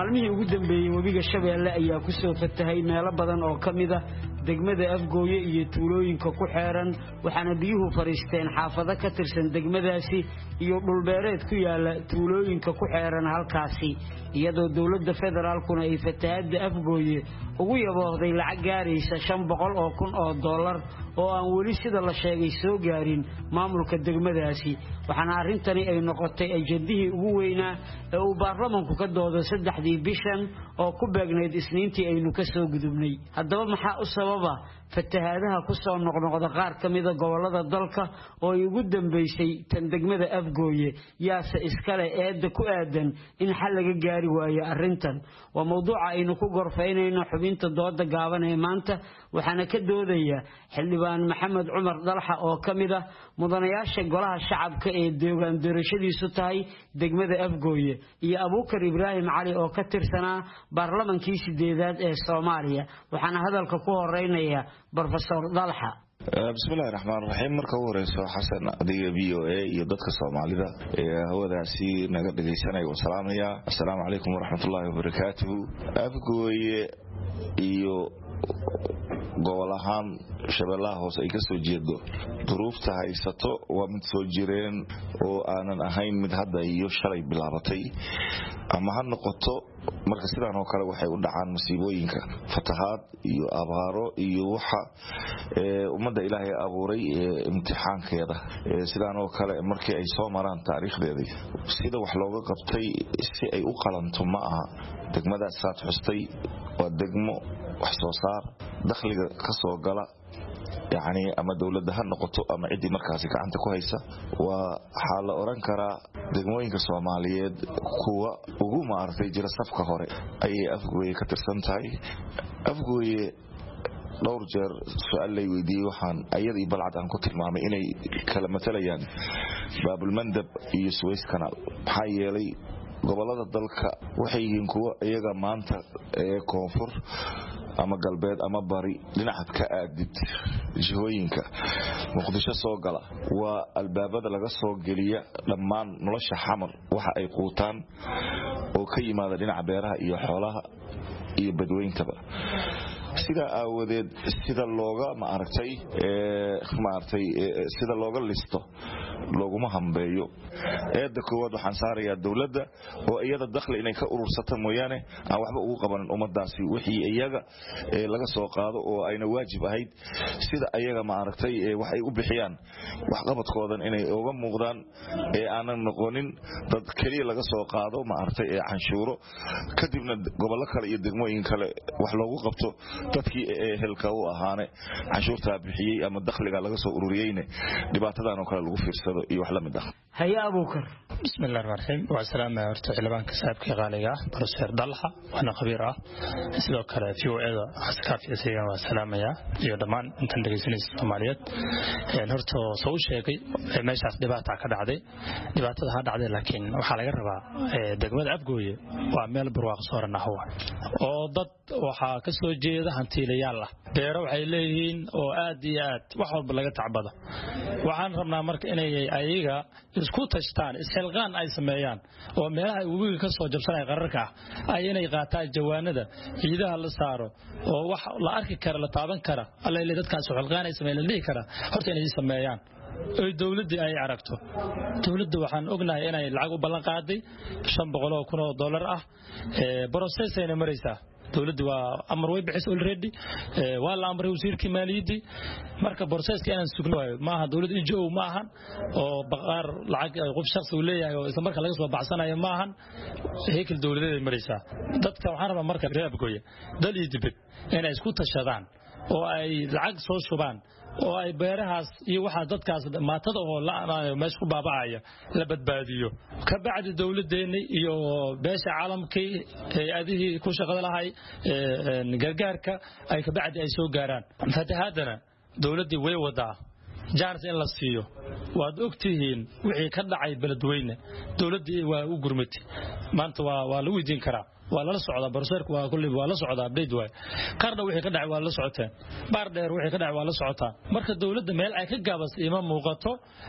maalmihii ugu dambeeyay webiga Shabeelle ayaa ku soo fatahay meelo badan oo kamid ah degmada Afgooye iyo tuulooyinka ku xeeran waxaana biyuhu fariisteen xaafado ka tirsan degmadaasi iyo dhul beereed ku yaala tuulooyinka ku xeeran halkaasi iyadoo dawladda federaalkuna ay fatahaada Afgooye ugu yaboohday lacag gaaraysa shan boqol oo kun oo dollar oo aan weli sida la sheegay soo gaarin maamulka degmadaasi waxaana arintani ay noqotay ajandihii ugu weynaa ee uu baarlamaanku ka doodo saddexdii bishan oo ku beegneyd isniintii aynu ka soo gudubnay haddaba maxaa u sababa fatahaadaha ku soo noqnoqda qaar kamida gobolada dalka oo ay ugu dambeysay tan degmada Afgooye yaase iskale eeda ku aadan in xal laga gaari waayo arintan waa mowduuca aynu ku gorfaynayno xubinta dooda gaaban ee maanta waxaana ka doodaya xildhibaan Maxamed Cumar Dalxa oo kamida mudanayaasha golaha shacabka ee deegaan doorashadiisu tahay degmada Afgooye iyo Abuukar Ibraahim Cali oo ka tirsanaa baarlamaankii sideedaad ee Soomaaliya waxaana hadalka ku horeynaya Professor Dalxa bismillaahir rahmaanir rahiim marka uu horeyso xasan adiga V O A iyo dadka Soomaalida ee hawadaasi naga dhageysanay wa salaamaya assalaamu alaykum wa rahmatullaahi wa barakaatuh Afgooye iyo gobolahan Shabeellaha hoose ay ka soo jeedo duruufta haysato waa mid soo jireen oo aanan ahayn mid hadda iyo shalay bilaabatay ama ha noqoto marka sidaan oo kale waxay u dhacaan masiibooyinka fatahaad iyo abaaro iyo waxa ee umada Ilaahay abuuray imtixaankeeda sidaan oo kale markii ay soo maraan taariikhdeedii sida wax looga qabtay si ay u qalanto ma aha degmada saad xustay waa degmo wax soo saar dakhliga ka soo gala يعني أما دولة دهن نقطة أما عدي مركز كعنت كويسة وحال أورانكرا دقموين كصوماليات كوا وجوم عرفي جرى صفقة هوري أي أفقوي كتر سنتاي أفقوي دور جر سؤال لي ويدي وحن أيضا بلعت عن كتر معمي إني كلمة ليان باب المندب يسويس كانال حي لي gobolada dalka waxay yihiin kuwa iyaga maanta ee koonfur ama galbeed ama bari dhinaca ka aadid jihooyinka muqdisho soo gala waa albaabada laga soo geliya dhammaan nolosha xamar waxa ay quutaan oo ka yimaada dhinaca beeraha iyo xoolaha iyo badweyntaba sida aawadeed sida looga ma aragtay ee ma aragtay sida looga listo looguma hambeeyo eeda koowaad waxaan saarayaa dawladda oo iyada dakhli inay ka urursato mooyaane aan waxba ugu qabanin ummadaasi wixii iyaga ee laga soo qaado oo ayna waajib ahayd sida iyaga ma aragtay wax ay u bixiyaan wax qabadkoodan inay uga muuqdaan ee aanan noqonin dad kaliya laga soo qaado ma aragtay ee canshuuro kadibna gobollo kale iyo degmooyin kale wax loogu qabto dadkii ee helka u ahaane canshuurta bixiyay ama dakhliga laga soo ururiyayna dhibaatadan oo kale lagu fiirsado iyo wax la mid ah haya Abuukar bismillaahir rahmaanir rahiim wa salaamu horta xildhibaanka saabka qaaliga Professor Dalxa wana khabiir ah sidoo kale V O A askaafiisa waa salaamaya iyo dhamaan intan dhageysanaysa Soomaaliyeed ee horta soo sheegay meeshaas dhibaato ka dhacday dhibaatada ha dhacday laakiin waxa laga rabaa degmada Afgooye waa meel barwaaqo sooran ah oo dad waxa ka soo jeeda hantiilayaal ah beero waxay leeyihiin oo aad iyo aad wax walba laga tacbada waxaan rabnaa marka inay ayaga isku tashtaan isxilqaan ay sameeyaan oo meelaha webiga ka soo jabsanay qararka ay inay qaataan jawaanada ciidaha la saaro oo wax la arki kara la taaban kara alla ilaa dadkaas xilqaan ay sameeyaan leeyahay kara horta inay sameeyaan ay dawladda ay aragto dawladda waxaan ognahay inay lacag u ballan qaaday shan boqol oo kun oo dollar ah ee process ay maraysaa dawladdu waa amar way bixis already waa la amray wasiirkii maaliyadda marka processka aan sugnaay ma aha dawladda N G O ma aha oo baqaar lacag qof shakhsi uu leeyahay oo isla marka laga soo baxsanayo ma aha heekil dawladeed maraysaa dadka waxaan rabaa marka reeb gooya dal iyo dibad inay isku tashadaan oo ay lacag soo shubaan oo ay beerahaas iyo waxa dadkaas maatada oo la meesha ku baabacaya la badbaadiyo ka bacdi dawladeena iyo beesha caalamka ee adii ku shaqada lahay ee gargaarka ay ka bacdi ay soo gaaraan fatahaadana dawladii way wadaa jaanis in la siiyo waad ogtihiin wixii ka dhacay beledweyne dawladii waa u gurmatay maanta waa waa lagu weydiin karaa waa la socdaa barseerku waa kulli waa la socdaa update way qarna wixii ka dhacay waa la socoteen baar dheer wixii ka dhacay waa la socotaa marka dawladda meel ay ka gaabas ima muuqato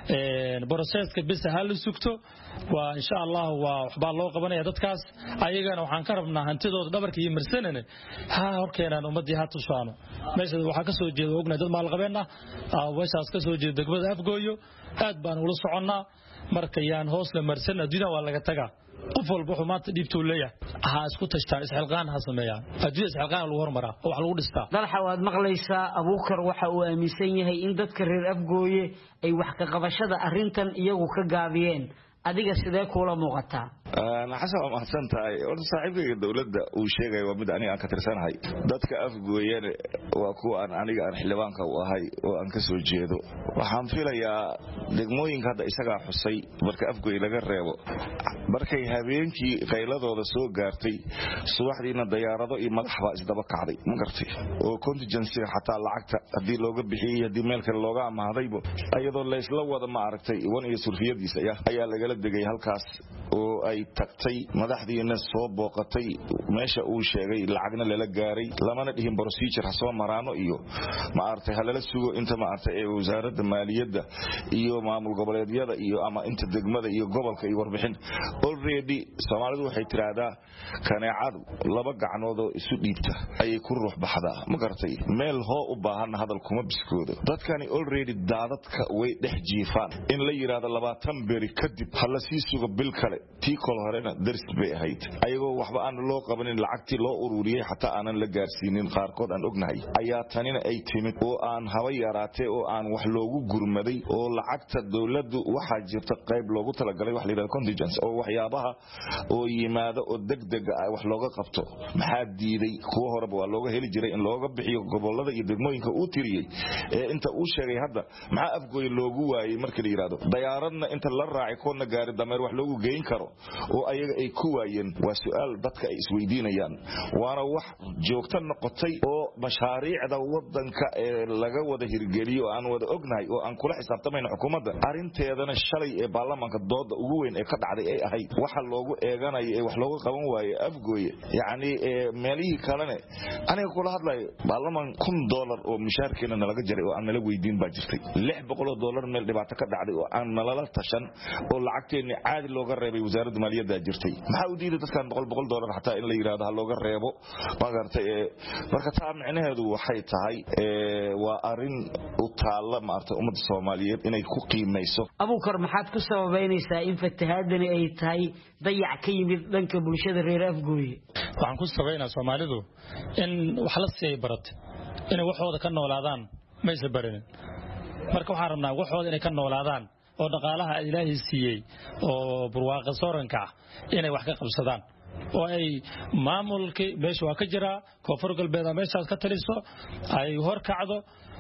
ee barseerka bis hal sugto waa insha Allah waa waxba loo qabanaya dadkaas ayagana waxaan ka rabnaa hantidooda dhabarka iyo marsanana ha horkeenan ummadii ha tushaano meesha waxa ka soo jeedo ogna dad maal qabeena ah wasaas ka soo jeedo degmada Afgooyo aad baan ula soconaa marka yaan hoos la marsan adduunka waa laga tagaa qof walba wuxuu maanta dhibto leeyahay ha isku tashtaan isxilqaan ha sameeyaan adduunka isxilqaan lagu hormaraa oo wax lagu dhistaa dalxa waad maqlaysaa Abuukar waxa uu aaminsan yahay in dadka reer Afgooye ay wax ka qabashada arintan iyagu ka gaabiyeen adiga sidee kula muuqataa ana xasan ma xasantahay oo saaxiibkayga dawladda uu sheegay waa mid aniga aan ka tirsanahay dadka Afgooyeen waa kuwa aan aniga aan xildhibaanka u ahay oo aan ka soo jeedo waxaan filayaa degmooyinka hadda isaga xusay marka Afgooy laga reebo markay habeenkii qayladooda soo gaartay subaxdiina diyaarado iyo madaxba isdaba kacday ma gartay oo contingency xataa lacagta hadii looga bixiyay hadii meel kale looga amahdaybo ayadoo la isla wada ma aragtay wan iyo surfiyadiisa ayaa laga degay halkaas oo ay tagtay madaxdiina soo booqatay meesha uu sheegay lacagna lala gaaray lamana dhihin procedure soo maraano iyo ma aragtay halala sugo inta ma aragtay ee wasaaradda maaliyadda iyo maamul goboleedyada iyo ama inta degmada iyo gobolka iyo warbixin already Soomaalidu waxay tiraahdaa kaneecadu laba gacnood oo isu dhiibta ay ku ruux baxdaa ma gartay meel hoo u baahan hadal kuma biskoodo dadkani already daadadka way dhex jiifaan in la yiraahdo labaatan beri kadib hala sii sugo bil kale tii kol horena daris bay ahayd ayagoo waxba aan loo qabanin lacagtii loo ururiyay xataa aanan la gaarsiinin qaarkood aan ognahay ayaa tanina ay timid oo aan haba yaraatee oo aan wax loogu gurmaday oo lacagta dawladdu waxa jirta qayb loogu talagalay wax la yiraahdo contingency oo waxyaabaha oo yimaado oo degdeg ah wax looga qabto maxaa diiday kuwa horeba waa looga heli jiray in looga bixiyo gobolada iyo degmooyinka uu tiriyay ee inta uu sheegay hadda maxaa Afgooy loogu waayay markii la yiraahdo diyaaradna inta la raacay koona gaari dameer wax loogu geyn karo oo ayaga ay ku waayeen waa su'aal dadka ay isweydiinayaan waana wax joogta noqotay oo mashaariicda wadanka ee laga wada hirgeliyo aan wada ognahay oo aan kula xisaabtamayno xukuumadda arinteedana shalay ee baarlamaanka dooda ugu weyn ee ka dhacday ay ahayd waxa loogu eeganay ee wax looga qaban waayay Afgooye yaani meelihii kalena aniga kula hadlay baarlamaan kun dollar oo mushaarkeena laga jaray oo aan nala weydiin baa jirtay lix boqol oo dollar meel dhibaato ka dhacday oo aan nala tashan oo lacagteena caadi looga reebay wasaaradda maaliyadda jirtay maxaa u diiday dadkan boqol boqol dollar xataa in la yiraahdo ha looga reebo ma gartay marka taa macnaheedu waxay tahay waa arin u taala maarta ummadda Soomaaliyeed inay ku qiimeyso Abuukar maxaad ku sababeynaysaa in fatahaadani ay tahay dayac ka yimid dhanka bulshada reer Afgooye waxaan ku sababeynaa Soomaalidu in wax la siiyay barat in waxooda ka noolaadaan ma is barin marka waxaan rabnaa waxooda inay ka noolaadaan oo dhaqaalaha Ilaahay siiyay oo burwaaqa sooranka inay wax ka qabsadaan oo ay maamulkii meesha waa ka jira koonfur galbeed meeshaas ka taliso ay hor kacdo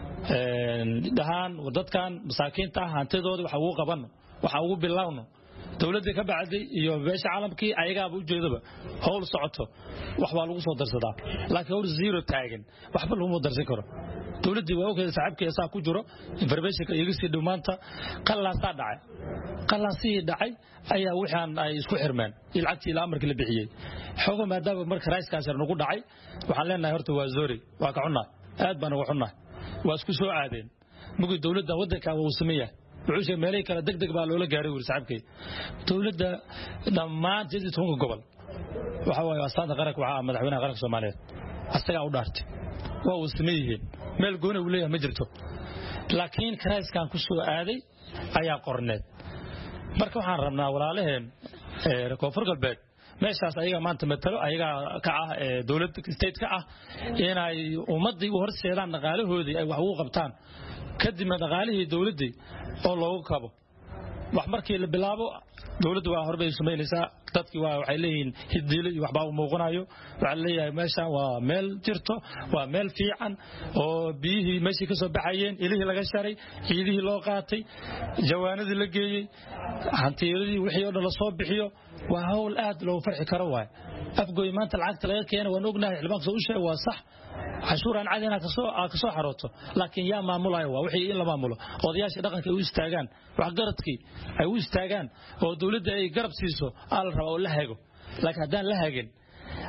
een dhahan dadkan masaakiinta hantidooda waxa uu qaban waxa uu bilowno dawladda ka bacday iyo beesha caalamkii ayaga u jeedaba howl socoto wax baa lagu soo darsadaa laakiin hor zero taagan waxba lagu darsan karo dawladda waa ogay saxabkii asaa ku jiro information iyaga si dhumaanta qallaasaa dhacay qallaasii dhacay ayaa waxaan ay isku xirmeen ilacti ila amarkii la bixiyay xogo maadaama marka raiskaas nagu dhacay waxaan leenahay horta waa zoori waa ka cunaa aad baan uga cunaa waa isku soo aadeen mugi dawladda wadanka uu sameeyay wuxuu meelay kala degdeg baa loola gaaray war saxabkii dawladda dhammaan jidda tobanka gobol waxa way asaada qaranka waxa madaxweynaha qaranka Soomaaliyeed asaga u dhaartay waa uu sameeyay meel gooni u leeyahay ma jirto laakiin karaaskan ku soo aaday ayaa qorneed marka waxaan rabnaa walaalaheen ee koonfur galbeed meeshaas ayaga maanta matalo ayaga ka ah dawladda state ka ah inay ummadii u horseedaan dhaqaalahoodii ay wax ugu qabtaan kadib dhaqaalihii dawladda oo loogu kabo wax markii la bilaabo dawladdu waa horbay sameynaysaa dadkii waa waxay leeyihiin hiddiile iyo waxba u muuqanayo waxa leeyahay meesha waa meel jirto waa meel fiican oo biyihii meeshii ka soo baxayeen ilihii laga sharay ciidihii loo qaatay jawaanadii la geeyay hantiiradii wixii oo dhan la soo bixiyo waa hawl aad loo farxi karo waay Afgooy maanta lacagta laga keenay waan ognahay xilbaanka soo sheegay waa sax cashuuraan cadina ka soo ka soo xarooto laakiin yaa maamulayo waa wixii in la maamulo odayaasha dhaqanka ay u istaagaan wax garadkii ay u istaagaan oo dawladda ay garab siiso al rabo oo la hago laakiin hadaan la hagin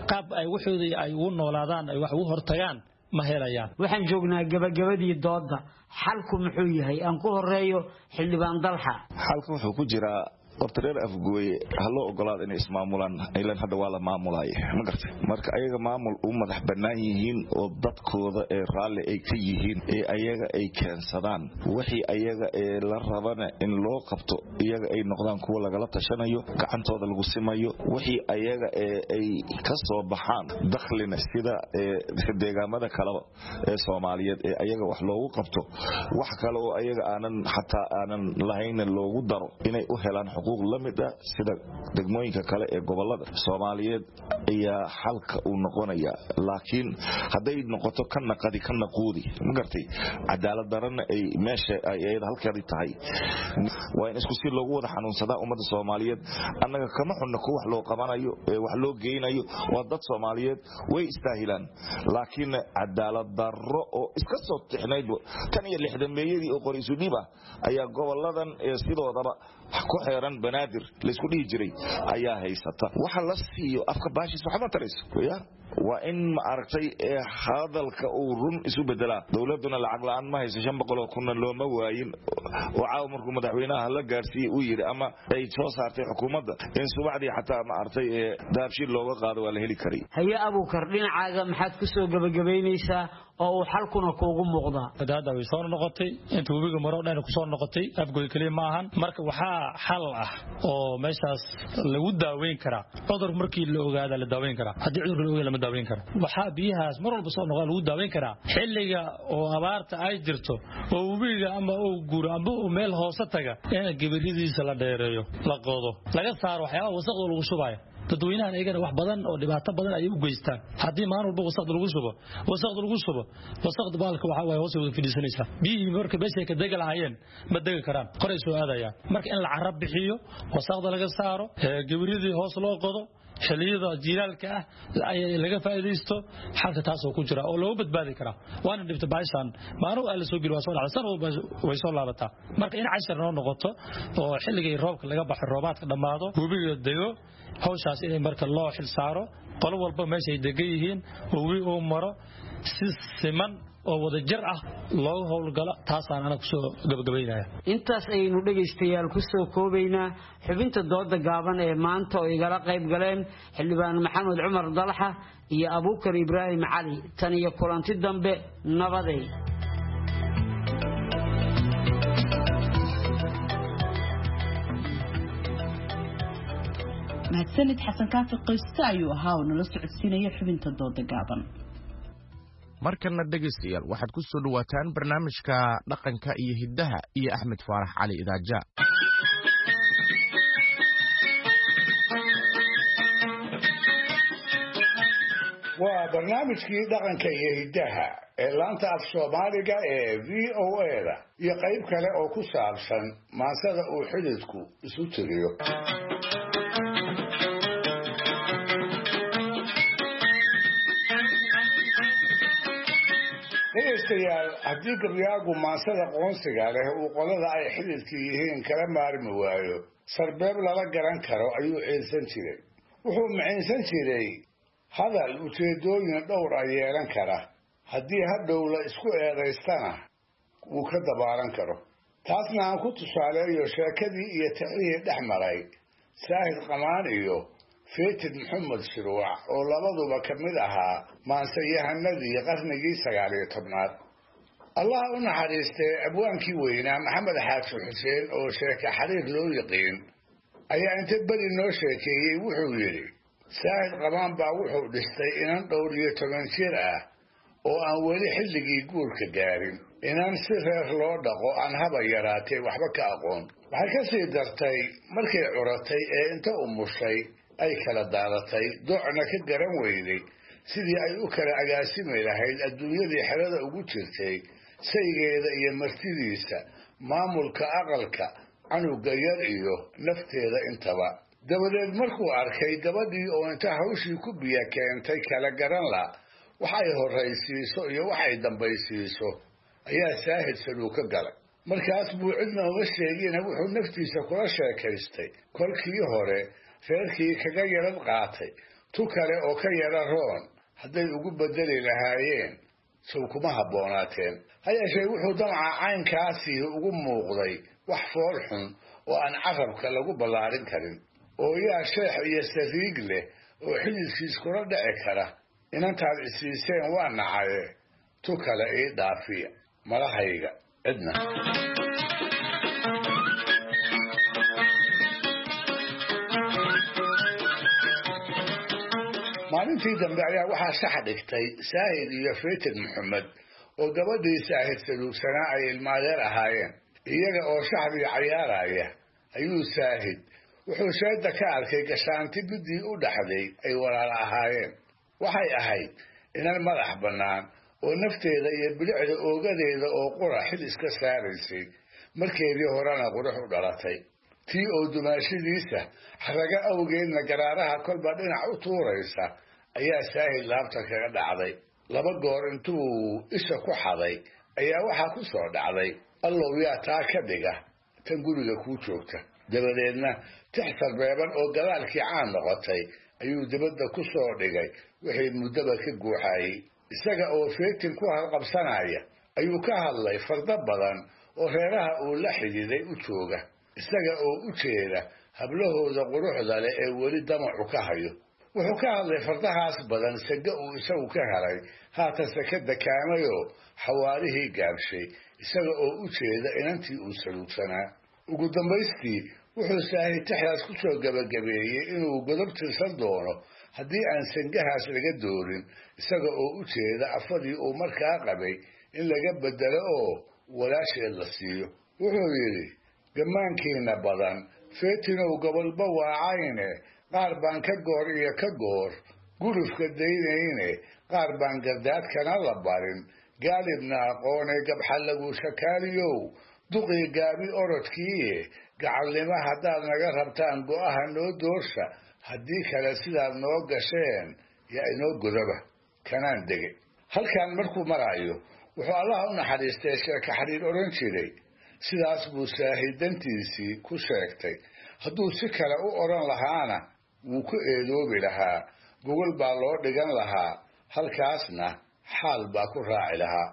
qaab ay wuxuudii ay ugu noolaadaan ay wax ugu hortagaan ma helayaan. waxaan joognaa gabagabadii dooda xalku muxuu yahay aan ku horeeyo xildhibaan Dalxa. xalku wuxuu ku jiraa horta reer afgooye ha loo ogolaado inay ismaamulaan ilaan hadda waa la maamulay ma gartay marka ayaga maamul u madax bannaan yihiin oo dadkooda ee raalli ay ka yihiin ee ayaga ay keensadaan wixii ayaga ee la rabana in loo qabto iyaga ay noqdaan kuwa lagala tashanayo gacantooda lagu simayo wixii ayaga ee ay ka soo baxaan dakhliga sida ee deegaamada kale ee Soomaaliyeed ee ayaga wax loogu qabto wax kale oo ayaga aanan xataa aanan lahayn loogu daro inay u helaan lamid ah sida degmooyinka kale ee gobolada Soomaaliyeed ayaa xalka uu noqonaya laakiin haday noqoto kan naqadi kan naqoodi ma gartay cadaalad darana ay meesha ay halkeedii tahay waa in isku si loogu wada xanuunsadaa ummadda Soomaaliyeed annaga kama xunna ku wax loo qabanayo ee wax loo geynayo waa dad Soomaaliyeed way istaahilaan laakiin cadaalad darro oo iska soo tixnayd tan iyo lixdan meeyadii oo qoriisu dhiba ayaa goboladan ee sidoodaba ku xeeran banaadir la isku dhigi jiray ayaa haysata waxa la siiyo afka baashis waxa ma tarayso ya waa in ma aragtay ee hadalka uu run isu bedelaa dawladuna lacag la'aan ma hayso shan boqol oo kun looma waayin oo caaw markuu madaxweynaha la gaarsiiyay uu yiri ama ay soo saartay xukuumadda in subaxdii xataa ma aragtay ee daabshil looga qaado waa la heli karay haya Abuukar dhinacaaga maxaad ku soo gabagabeynaysaa oo uu xalkuna kuugu muuqdaa hadaada way soo noqotay inta webiga maro dhan ku soo noqotay afgooy kaliya ma ahan marka waxa xal ah oo meeshaas lagu daaweyn kara cudur markii la ogaado la daaweyn kara hadii cudur la ogaado lama daaweyn kara waxa biyahaas mar walba soo noqdo lagu daaweyn kara xilliga oo abaarta ay jirto oo webiga ama oo guuro ama oo meel hoose taga in gabaridiisa la dheereeyo la qodo laga saaro waxyaabo wasaqda lagu shubayo dadweynahan ayagana wax badan oo dhibaato badan ay u geystaan hadii maan walba wasaqda lagu shubo wasaqda lagu shubo wasaqda baalka waxa way hoos u fidhisanaysa biyihii marka beeshay ka dagalaayeen ma daga karaan qoray soo aadayaan marka in la carab bixiyo wasaqda laga saaro gabaridii hoos loo qodo xilliyada jiilaalka ah ay laga faa'iideysto xalka taas oo ku jira oo loo badbaadi kara waana dhibta baashan maano ay la soo geliyo soo dhacsan way soo laabataa marka in cashar noo noqoto oo xilliga roobka laga baxo roobaadka dhamaado webiga dago hawshaas in marka loo xil saaro qolo walba meesha ay degan yihiin oo wi oo maro si siman oo wada jir ah loo howlgalo taasaan ana ku soo gabagabeynaya intaas aynu dhageystayaal ku soo koobaynaa xubinta dooda gaaban ee maanta oo igala qayb galeen xildhibaan Maxamed Cumar Dalxa iyo Abuukar Ibraahim Cali tan iyo kulanti dambe nabaday mahadsanid xasan kaafi qoysta ayuu ahaa oo nala socodsiinaya xubinta dooda gaaban markana dhegaystayaal waxaad ku soo dhawaataan barnaamijka dhaqanka iyo hiddaha iyo Axmed Faarax Cali Idaaja waa barnaamijkii dhaqanka iyo hiddaha ee laanta af Soomaaliga ee V O A da iyo qayb kale oo ku saabsan maasada uu xididku isu tiriyo dhegaystayaal haddii gabyaagu maasada qoonsiga leh uu qolada ay xididka yihiin kala maarmi waayo sarbeeb lala garan karo ayuu ciilsan jiray wuxuu maciinsan jiray hadal ujeedooyin dhowr ah yeelan kara haddii hadhow la isku eedaystana wuu ka dabaalan karo taasna aan ku tusaaleeyo sheekadii iyo tixrihii dhex maray saahid qamaan iyo feetid maxamed shirwac oo labaduba ka mid ahaa maansayahanadii qarnigii sagaal iyo tobnaad allah u naxariistay abwaankii weynaa maxamed xaaji xuseen oo sheeke xariir loo yiqiin ayaa inta beri noo sheekeeyey wuxuu yidhi saahid qamaan baa wuxuu dhistay inan dhowr iyo toban jir ah oo aan weli xilligii guurka gaarin inan si reer loo dhaqo aan haba yaraatee waxba ka aqoon waxay ka sii dartay markay curatay ee inta umushay ay kala daadatay docna ka garan weyday sidii ay u kala agaasimi lahayd adduunyadii xerada ugu jirtay saygeeda iyo martidiisa maamulka aqalka canuga yar iyo nafteeda intaba dabadeed markuu arkay gabadhii oo inta hawshii ku biya keentay kala garan la waxay horraysiiso iyo waxay dambaysiiso ayaa saahid saduu ka galay markaas buu cidna uma sheegina wuxuu naftiisa kula sheekaystay kolkii hore reerkii kaga yarad qaatay tu kale oo ka yara roon hadday ugu bedeli lahaayeen sow kuma habboonaateen ha yeeshee wuxuu damca caynkaasi ugu muuqday wax fool xun oo aan carabka lagu ballaarin karin oo yaa sheekh iyo sariig leh oo xididkiis kula dhici kara inantaad isiiseen waa nacaye tu kale ii dhaafiya malahayga cidna maalintii dambe ayaa waxaa sax dhigtay saahid iyo fayted maxamed oo gabadhii saahid saluugsanaa ay ilmaadeer ahaayeen iyaga oo shaxdii cayaaraya ayuu saahid wuxuu sheeda ka arkay gashaanti midii u dhaxday ay walaal ahaayeen waxay ahayd inan madax bannaan oo nafteeda iyo bilicda oogadeeda oo qura xil iska saaraysay markeedii horena qurux u dhalatay tii oo dumaashidiisa xaraga awgeedna garaaraha kolba dhinac u tuuraysa ayaa saahid laabta kaga dhacday laba goor intuu isha ku xaday ayaa waxaa ku soo dhacday allow yaa taa ka dhiga tan guriga kuu joogta dabadeedna tix sarbeeban oo gadaalkii caan noqotay ayuu dibadda ku soo dhigay wixii muddaba ka guuxayey isaga oo feetin ku halqabsanaya ayuu ka hadlay fardo badan oo reeraha uu la xididay u jooga isaga oo u jeeda hablahooda quruxda leh ee weli damacu ka hayo wuxuu ka hadlay fardahaas badan saga uu isagu ka helay haatanse ka dakaamayoo xawaalihii gaabshay isaga oo u jeeda inantii uu saluugsanaa ugu dambaystii wuxuu saahid tixdaas ku soo gabagabeeyey inuu godob tirsan doono haddii aan sangahaas laga doorin isaga oo u jeeda afadii uu markaa qabay in laga bedelo oo walaasheed la siiyo wuxuu yidhi gammaankiina badan feetinow gobolba waacayne qaar baan ka goor iyo ka goor gulufka daynayne qaar baan gardaadkana la barin gaalibna aqoonee gabxallagu shakaaliyow duqii gaabi orodkiiye gacalnimo haddaad naga rabtaan go'aha noo doorsha haddii kale sidaad noo gasheen yaa inoo godaba kanaan dege halkan markuu maraayo wuxuu allaha u naxariistay sheeka xariir odhan jiray sidaas buu saahidantiisii ku sheegtay hadduu si kale u odhan lahaana wuu ku eedoobi lahaa gogol baa loo dhigan lahaa halkaasna xaal baa ku raaci lahaa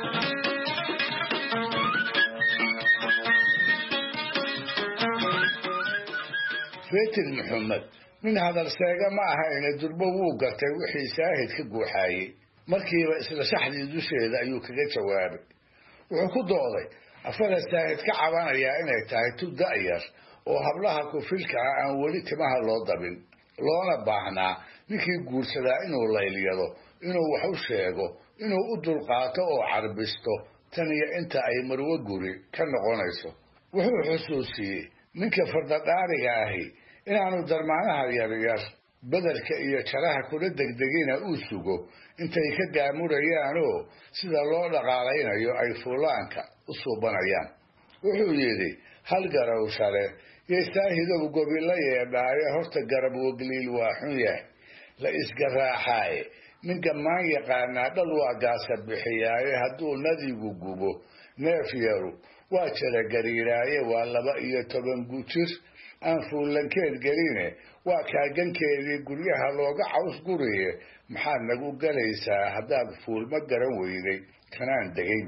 feetin maxamed nin hadalseega ma ahayne durbo wuu gartay wixii saahid ka guuxaayey markiiba isla shaxdii dusheeda ayuu kaga jawaabay wuxuu ku dooday afada saahid ka cabanayaa inay tahay tu da'yar oo hablaha kufilka ah aan weli timaha loo dabin loona baahnaa ninkii guursadaa inuu laylyado inuu wax u sheego inuu u dulqaato oo carbisto tan iyo inta ay marwo guri ka noqonayso wuxuu xusuusiyey ninka fardadhaariga ahi inaanu darmaanaha yaryar bedelka iyo jaraha kula degdegina uu sugo intay ka gaamurayaanoo sida loo dhaqaalaynayo ay fuulaanka u suubanayaan wuxuu yidhi hal garow shale yay saahidow gobi la yeedhaaye horta garab wagliil waa xun yahay la isgaraaxaaye nin gammaan yaqaanaa dhal waa gaasa bixiyaaye hadduu nadigu gubo neef yaru waa jara gariiraaye waa laba iyo toban gujir aan fuullankeed geline waa kaagankeedii guryaha looga caws guriye maxaad nagu galaysaa haddaad fuulma garan weyday kanaan degay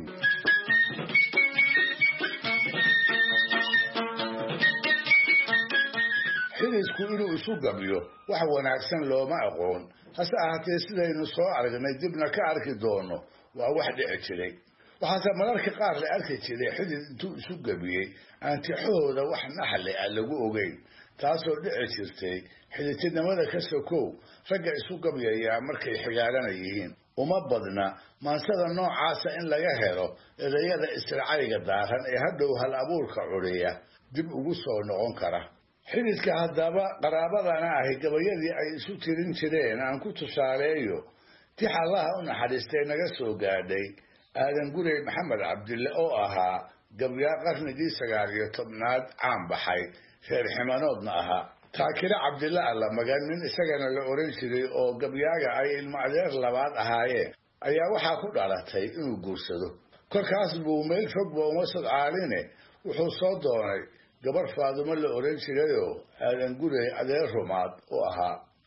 xididku inuu isu gabyo wax wanaagsan looma aqoon hase ahaatee sidaynu soo aragnay dibna ka arki doono waa wax dhici jiray waxaase mararka qaar la arki jiray xidid intuu isu gabiyey aantixahooda wax naxle ah lagu ogeyn taasoo dhici jirtay xididtinimada ka sokow ragga isu gabyayaa markay xigaalana yihiin uma badna maansada noocaasa in laga helo erayada israacayga daaran ee hadhow hal abuurka curiya dib ugu soo noqon kara xididka haddaba qaraabadana ahi gabayadii ay isu tirin jireen aan ku tusaaleeyo tix allaha u naxariistay naga soo gaadhay aadan gurey maxamed cabdille oo ahaa gabyaa qarnigii sagaal iyo tobnaad caan baxay reer ximanoodna ahaa taakire cabdille alla magan nin isagana la oran jiray oo gabyaaga ay ilmo adeer labaad ahaayeen ayaa waxaa ku dhalatay inuu guursado kolkaas buu meel fogba uma sodcaaline wuxuu soo doonay gabar faadumo la oran jirayoo aadan gurey adeer rumaad u ahaa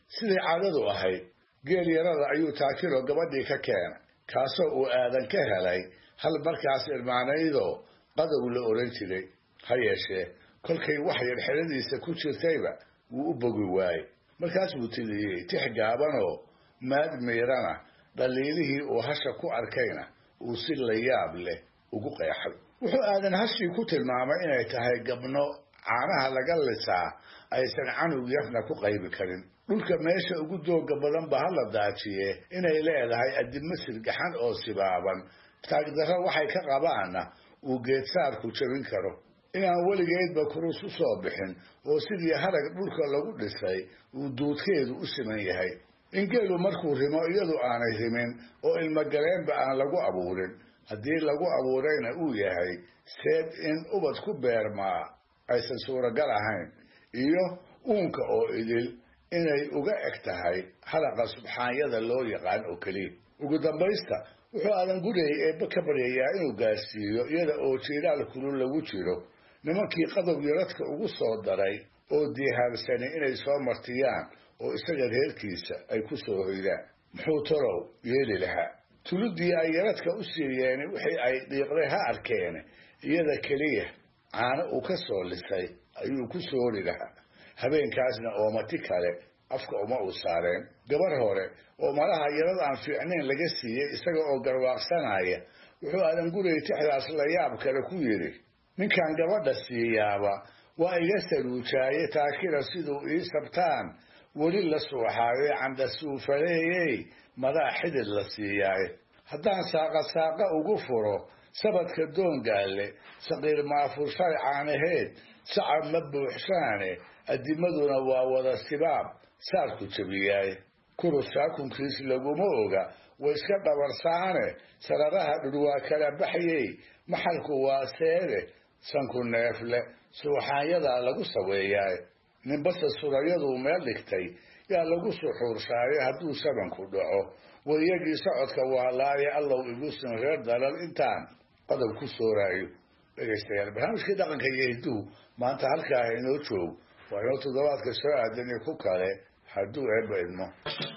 sidii caadadu ahayd geel yarada ayuu taakiro gabadhii ka keenay kaasoo uu aadan ka helay hal markaas irmaanaydoo qadow la odhan jiray ha yeeshee kolkay wax yar xeradiisa ku jirtayba wuu u bogi waayey markaas buu tiliyey tix gaabanoo maad miirana dhaliilihii uu hasha ku arkayna uu si la yaab leh ugu qeexay wuxuu aadan hashii ku tilmaamay inay tahay gabno caanaha laga lisaa aysan canug yarna ku qaybi karin dhulka meesha ugu dooga badan ba hala daajiye inay leedahay addimo sirgaxan oo sibaaban taagdarro waxay ka qabaanna uu geedsaarku jabin karo inaan weligeedba kurus u soo bixin oo sidii harag dhulka lagu dhisay uu duudkeedu u siman yahay in geelu markuu rimo iyadu aanay rimin oo ilmagaleenba aan lagu abuurin haddii lagu abuurayna uu yahay seed in ubad ku beermaa aysan suuragal ahayn iyo uunka oo idil inay uga eg tahay halaqa subxaanyada loo yaqaan oo keliya ugu dambaysta wuxuu aadan guriyey eebba ka baryayaa inuu gaarsiiyo iyada oo jiiraal kulul lagu jiro nimankii qadow yaradka ugu soo daray oo diihaarsani inay soo martiyaan oo isaga reerkiisa ay ku soo hoydaan muxuu talow yeeli lahaa tuludii ay yaradka u siiyeen wixii ay dhiiqday ha arkeene iyada keliya caano uu ka soo lisay ayuu ku soori lahaa habeenkaasna oomati kale afka uma uu saareen gabar hore oo malaha yarad aan fiicnayn laga siiyey isaga oo garwaaqsanaya wuxuu aadan guriyey tixdaas la yaab kale ku yidhi ninkan gabadha siiyaaba waa iga saluujaaye taakira siduu ii sabtaan weli la suuxaaye candasuufaleeyey madaa xidid la siiyaaye haddaan saaqa saaqa ugu furo sabadka doongaalle saqiir maafurshay caanaheed sacab ma buuxshaane addimaduna waa wada sibaab saarku jabiyaaye kurus saakunkiis laguma oga way iska dhabarsaane sararaha dhurwaa kala baxyey maxalku waa seede sanku neefle suuxaanyadaa lagu saweeyaaye ninbase surayaduu meel dhigtay yaa lagu suxuurshaaye hadduu sabanku dhaco wayagii socodka waa laaye allow igusin reer dalal intaan qadow ku sooraayo dhegaystayaal barnaamijkii dhaqanka iyo hidduhu maanta halkaa inoo joog waa inoo toddobaadka soo aadan iyo ku kale hadduu eebba idmo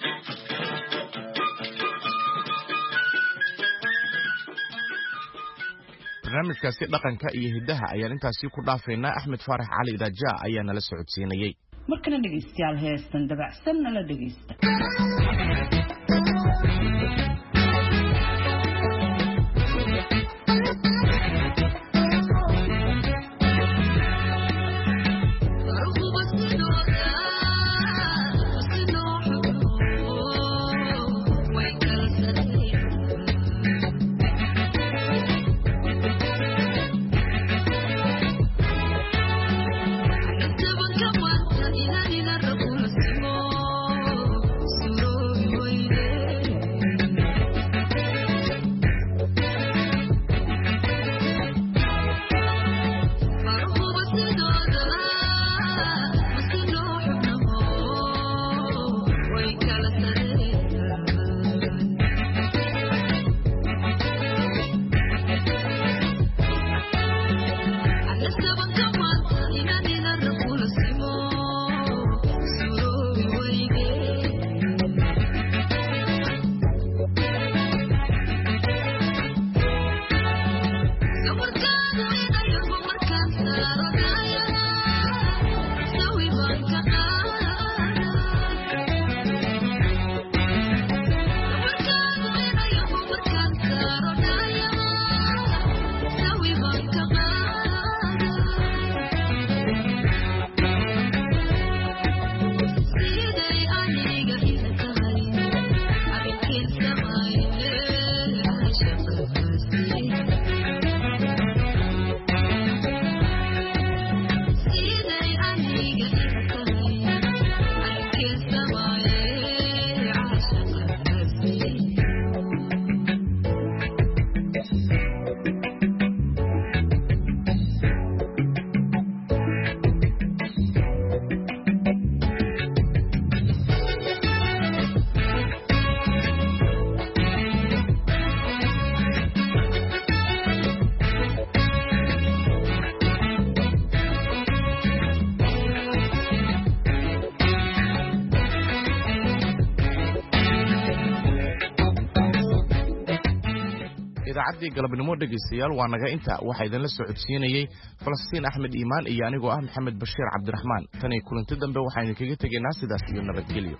barnaamijkaasi dhaqanka iyo hiddaha ayaan intaasi ku dhaafaynaa. Axmed Faarax Cali Idaaja ayaa nala socodsiinayay. markana dhegeystayaal heestan dabacsan nala dhegeysta. idaacaddii galabnimo dhegaystayaal waa naga inta waxaa idinla soo codsiinayey falastiin axmed iimaan iyo anigoo ah maxamed bashiir cabdiraxmaan tan iyo kulanti dambe waxaan idinkaga tegaynaa sidaas iyo nabadgelyo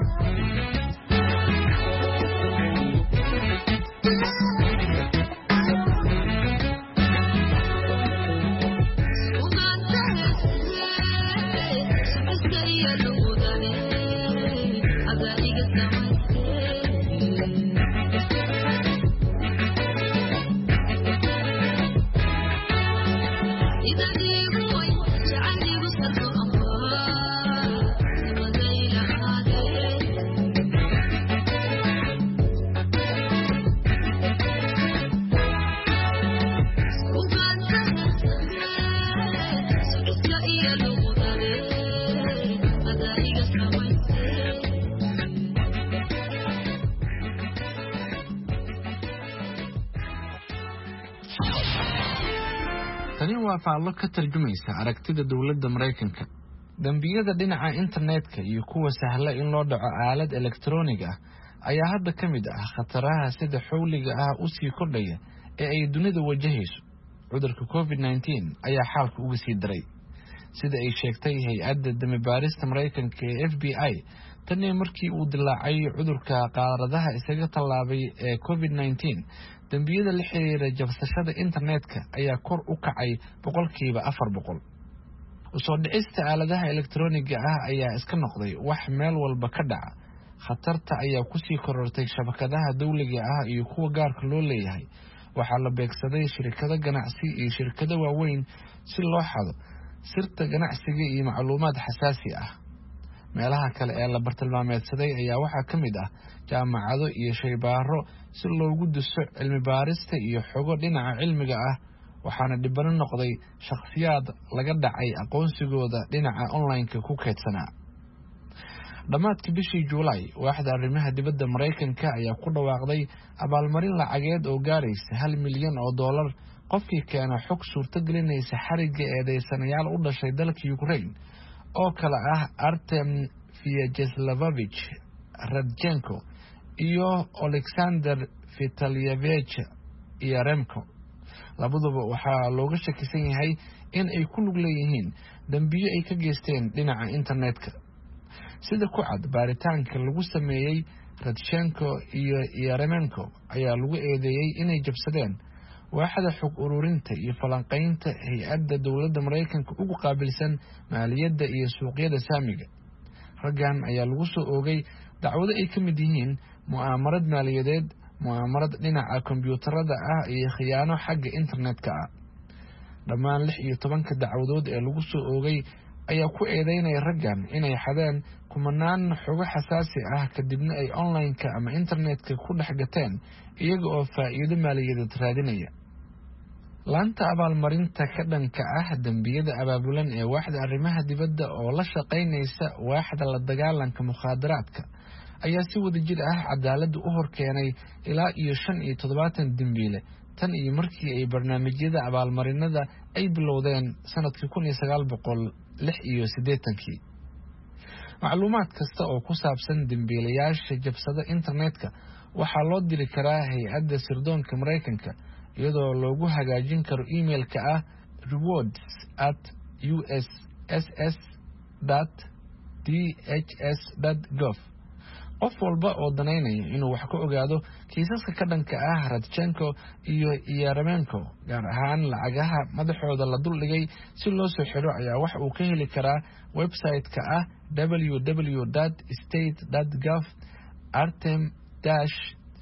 faallo ka tarjumaysa aragtida dawladda Mareykanka. Dambiyada dhinaca internetka iyo kuwa sahla in loo dhaco aalad elektaroonig ah ayaa hadda ka mid ah khataraha sida xawliga ah u sii kordhaya ee ay dunida wajahayso. Cudurka covid nineteen ayaa xaalka uga sii daray. Sida ay sheegtay hay'adda damibaarista Mareykanka ee F B I, tan markii uu dilaacay cudurka qaaradaha isaga tallaabay ee covid nineteen, dambiyada la xiriira jabsashada internetka ayaa kor u kacay boqolkiiba afar boqol. Usoo dhicista aaladaha elektarooniga ah ayaa iska noqday wax meel walba ka dhaca. Khatarta ayaa ku sii korortay shabakadaha dawliga ah iyo kuwa gaarka loo leeyahay. Waxaa la beegsaday shirkado ganacsi iyo shirkado waaweyn si loo xado sirta ganacsiga iyo macluumaad xasaasi ah. meelaha kale ee la bartilmaameedsaday ayaa waxaa ka mid ah jaamacado iyo shaybaaro si loogu duso cilmi baarista iyo xogo dhinaca cilmiga ah, waxaana dhibano noqday shakhsiyaad laga dhacay aqoonsigooda dhinaca online-ka ku keedsanaa. Dhammaadkii bishii Juulaay, waaxda arrimaha dibadda Mareykanka ayaa ku dhawaaqday abaalmarin lacageed oo gaaraysa hal milyan oo dollar qofkii keena xog suurtagelinaysa xariga eedeysanayaal u dhashay dalka Ukraine oo kala ah Artem Vyacheslavovic Radchenko iyo Alexander Vitalyevich Yaremko. Labaduba waxaa looga shakisan yahay in ay ku lug leeyihiin dambiyo ay ka geysteen dhinaca internetka. Sida ku cad baaritaanka lagu sameeyey, Radchenko iyo Yaremko ayaa lagu eedeeyay inay jabsadeen waaxda xog ururinta iyo falanqaynta hay'adda dawladda Mareykanka ugu qaabilsan maaliyadda iyo suuqyada saamiga. Raggan ayaa lagu soo oogay dacwado ay ka mid yihiin mu'aamarad maaliyadeed, mu'aamarad dhinaca kombiyuutarada ah iyo khiyaano xagga internetka ah. Dhammaan lix iyo tobanka dacwadood ee lagu soo oogay ayaa ku eedeynaya raggan inay xadeen kumanaan xogo xasaasi ah kadibna ay online-ka ama internetka ku dhex gateen iyaga oo faa'iido maaliyadeed raadinaya. Laanta abaalmarinta ka dhanka ah dambiyada abaabulan ee waaxda arrimaha dibadda oo la shaqaynaysa waaxda la dagaalanka mukhaadaraadka ayaa si wadajir ah cadaaladda u horkeenay ilaa iyo shan iyo toddobaatan dambiile tan iyo markii ay barnaamijyada abaalmarinada ay bilowdeen sanadkii kun iyo sagaal boqol lix iyo siddeetankii. Macluumaad kasta oo ku saabsan dambiilayaasha jabsada internetka waxaa loo diri karaa hay'adda sirdoonka Mareykanka iyadoo loogu hagaajin karo emailka ah rewards at u s s s dot d h s dot gov. qof walba oo danaynaya inuu wax ka ogaado kiisaska ka dhanka ah Radchenko iyo Yaremko, gaar ahaan lacagaha madaxooda la duldhigay si loo soo xiro, ayaa wax uu ka heli karaa website-ka ah w w w dot state dot gov artem dash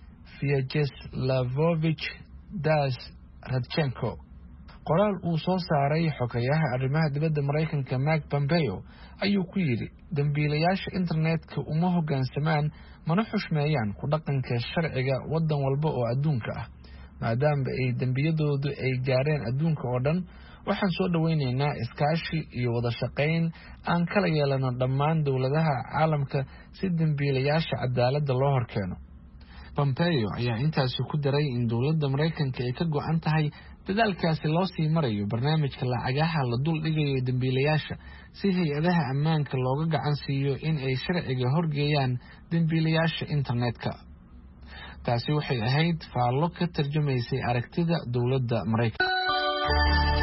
Vyacheslavovic dash Radchenko. Qoraal uu soo saaray xogayaha arrimaha dibadda Mareykanka Mike Pompeo ayuu ku yiri dambiilayaasha internetka uma hoggaansamaan mana xushmeeyaan ku dhaqanka sharciga waddan walba oo adduunka ah. Maadaama ay dambiyadoodu ay gaareen adduunka oo dhan, waxaan soo dhaweynaynaa iskaashi iyo wada shaqayn aan kala yeelano dhammaan dawladaha caalamka si dambiilayaasha cadaaladda loo horkeeno. Pompeo ayaa intaasi ku daray in dawladda Mareykanka ay ka go'an tahay dadaalkaasi loo sii marayo barnaamijka lacagaha la dul dhigayo dambiilayaasha si hay-adaha ammaanka looga gacan siiyo in ay sharciga horgeeyaan dambiilayaasha internetka. taasi waxay ahayd faallo ka tarjumaysay aragtida dowladda Mareykanka.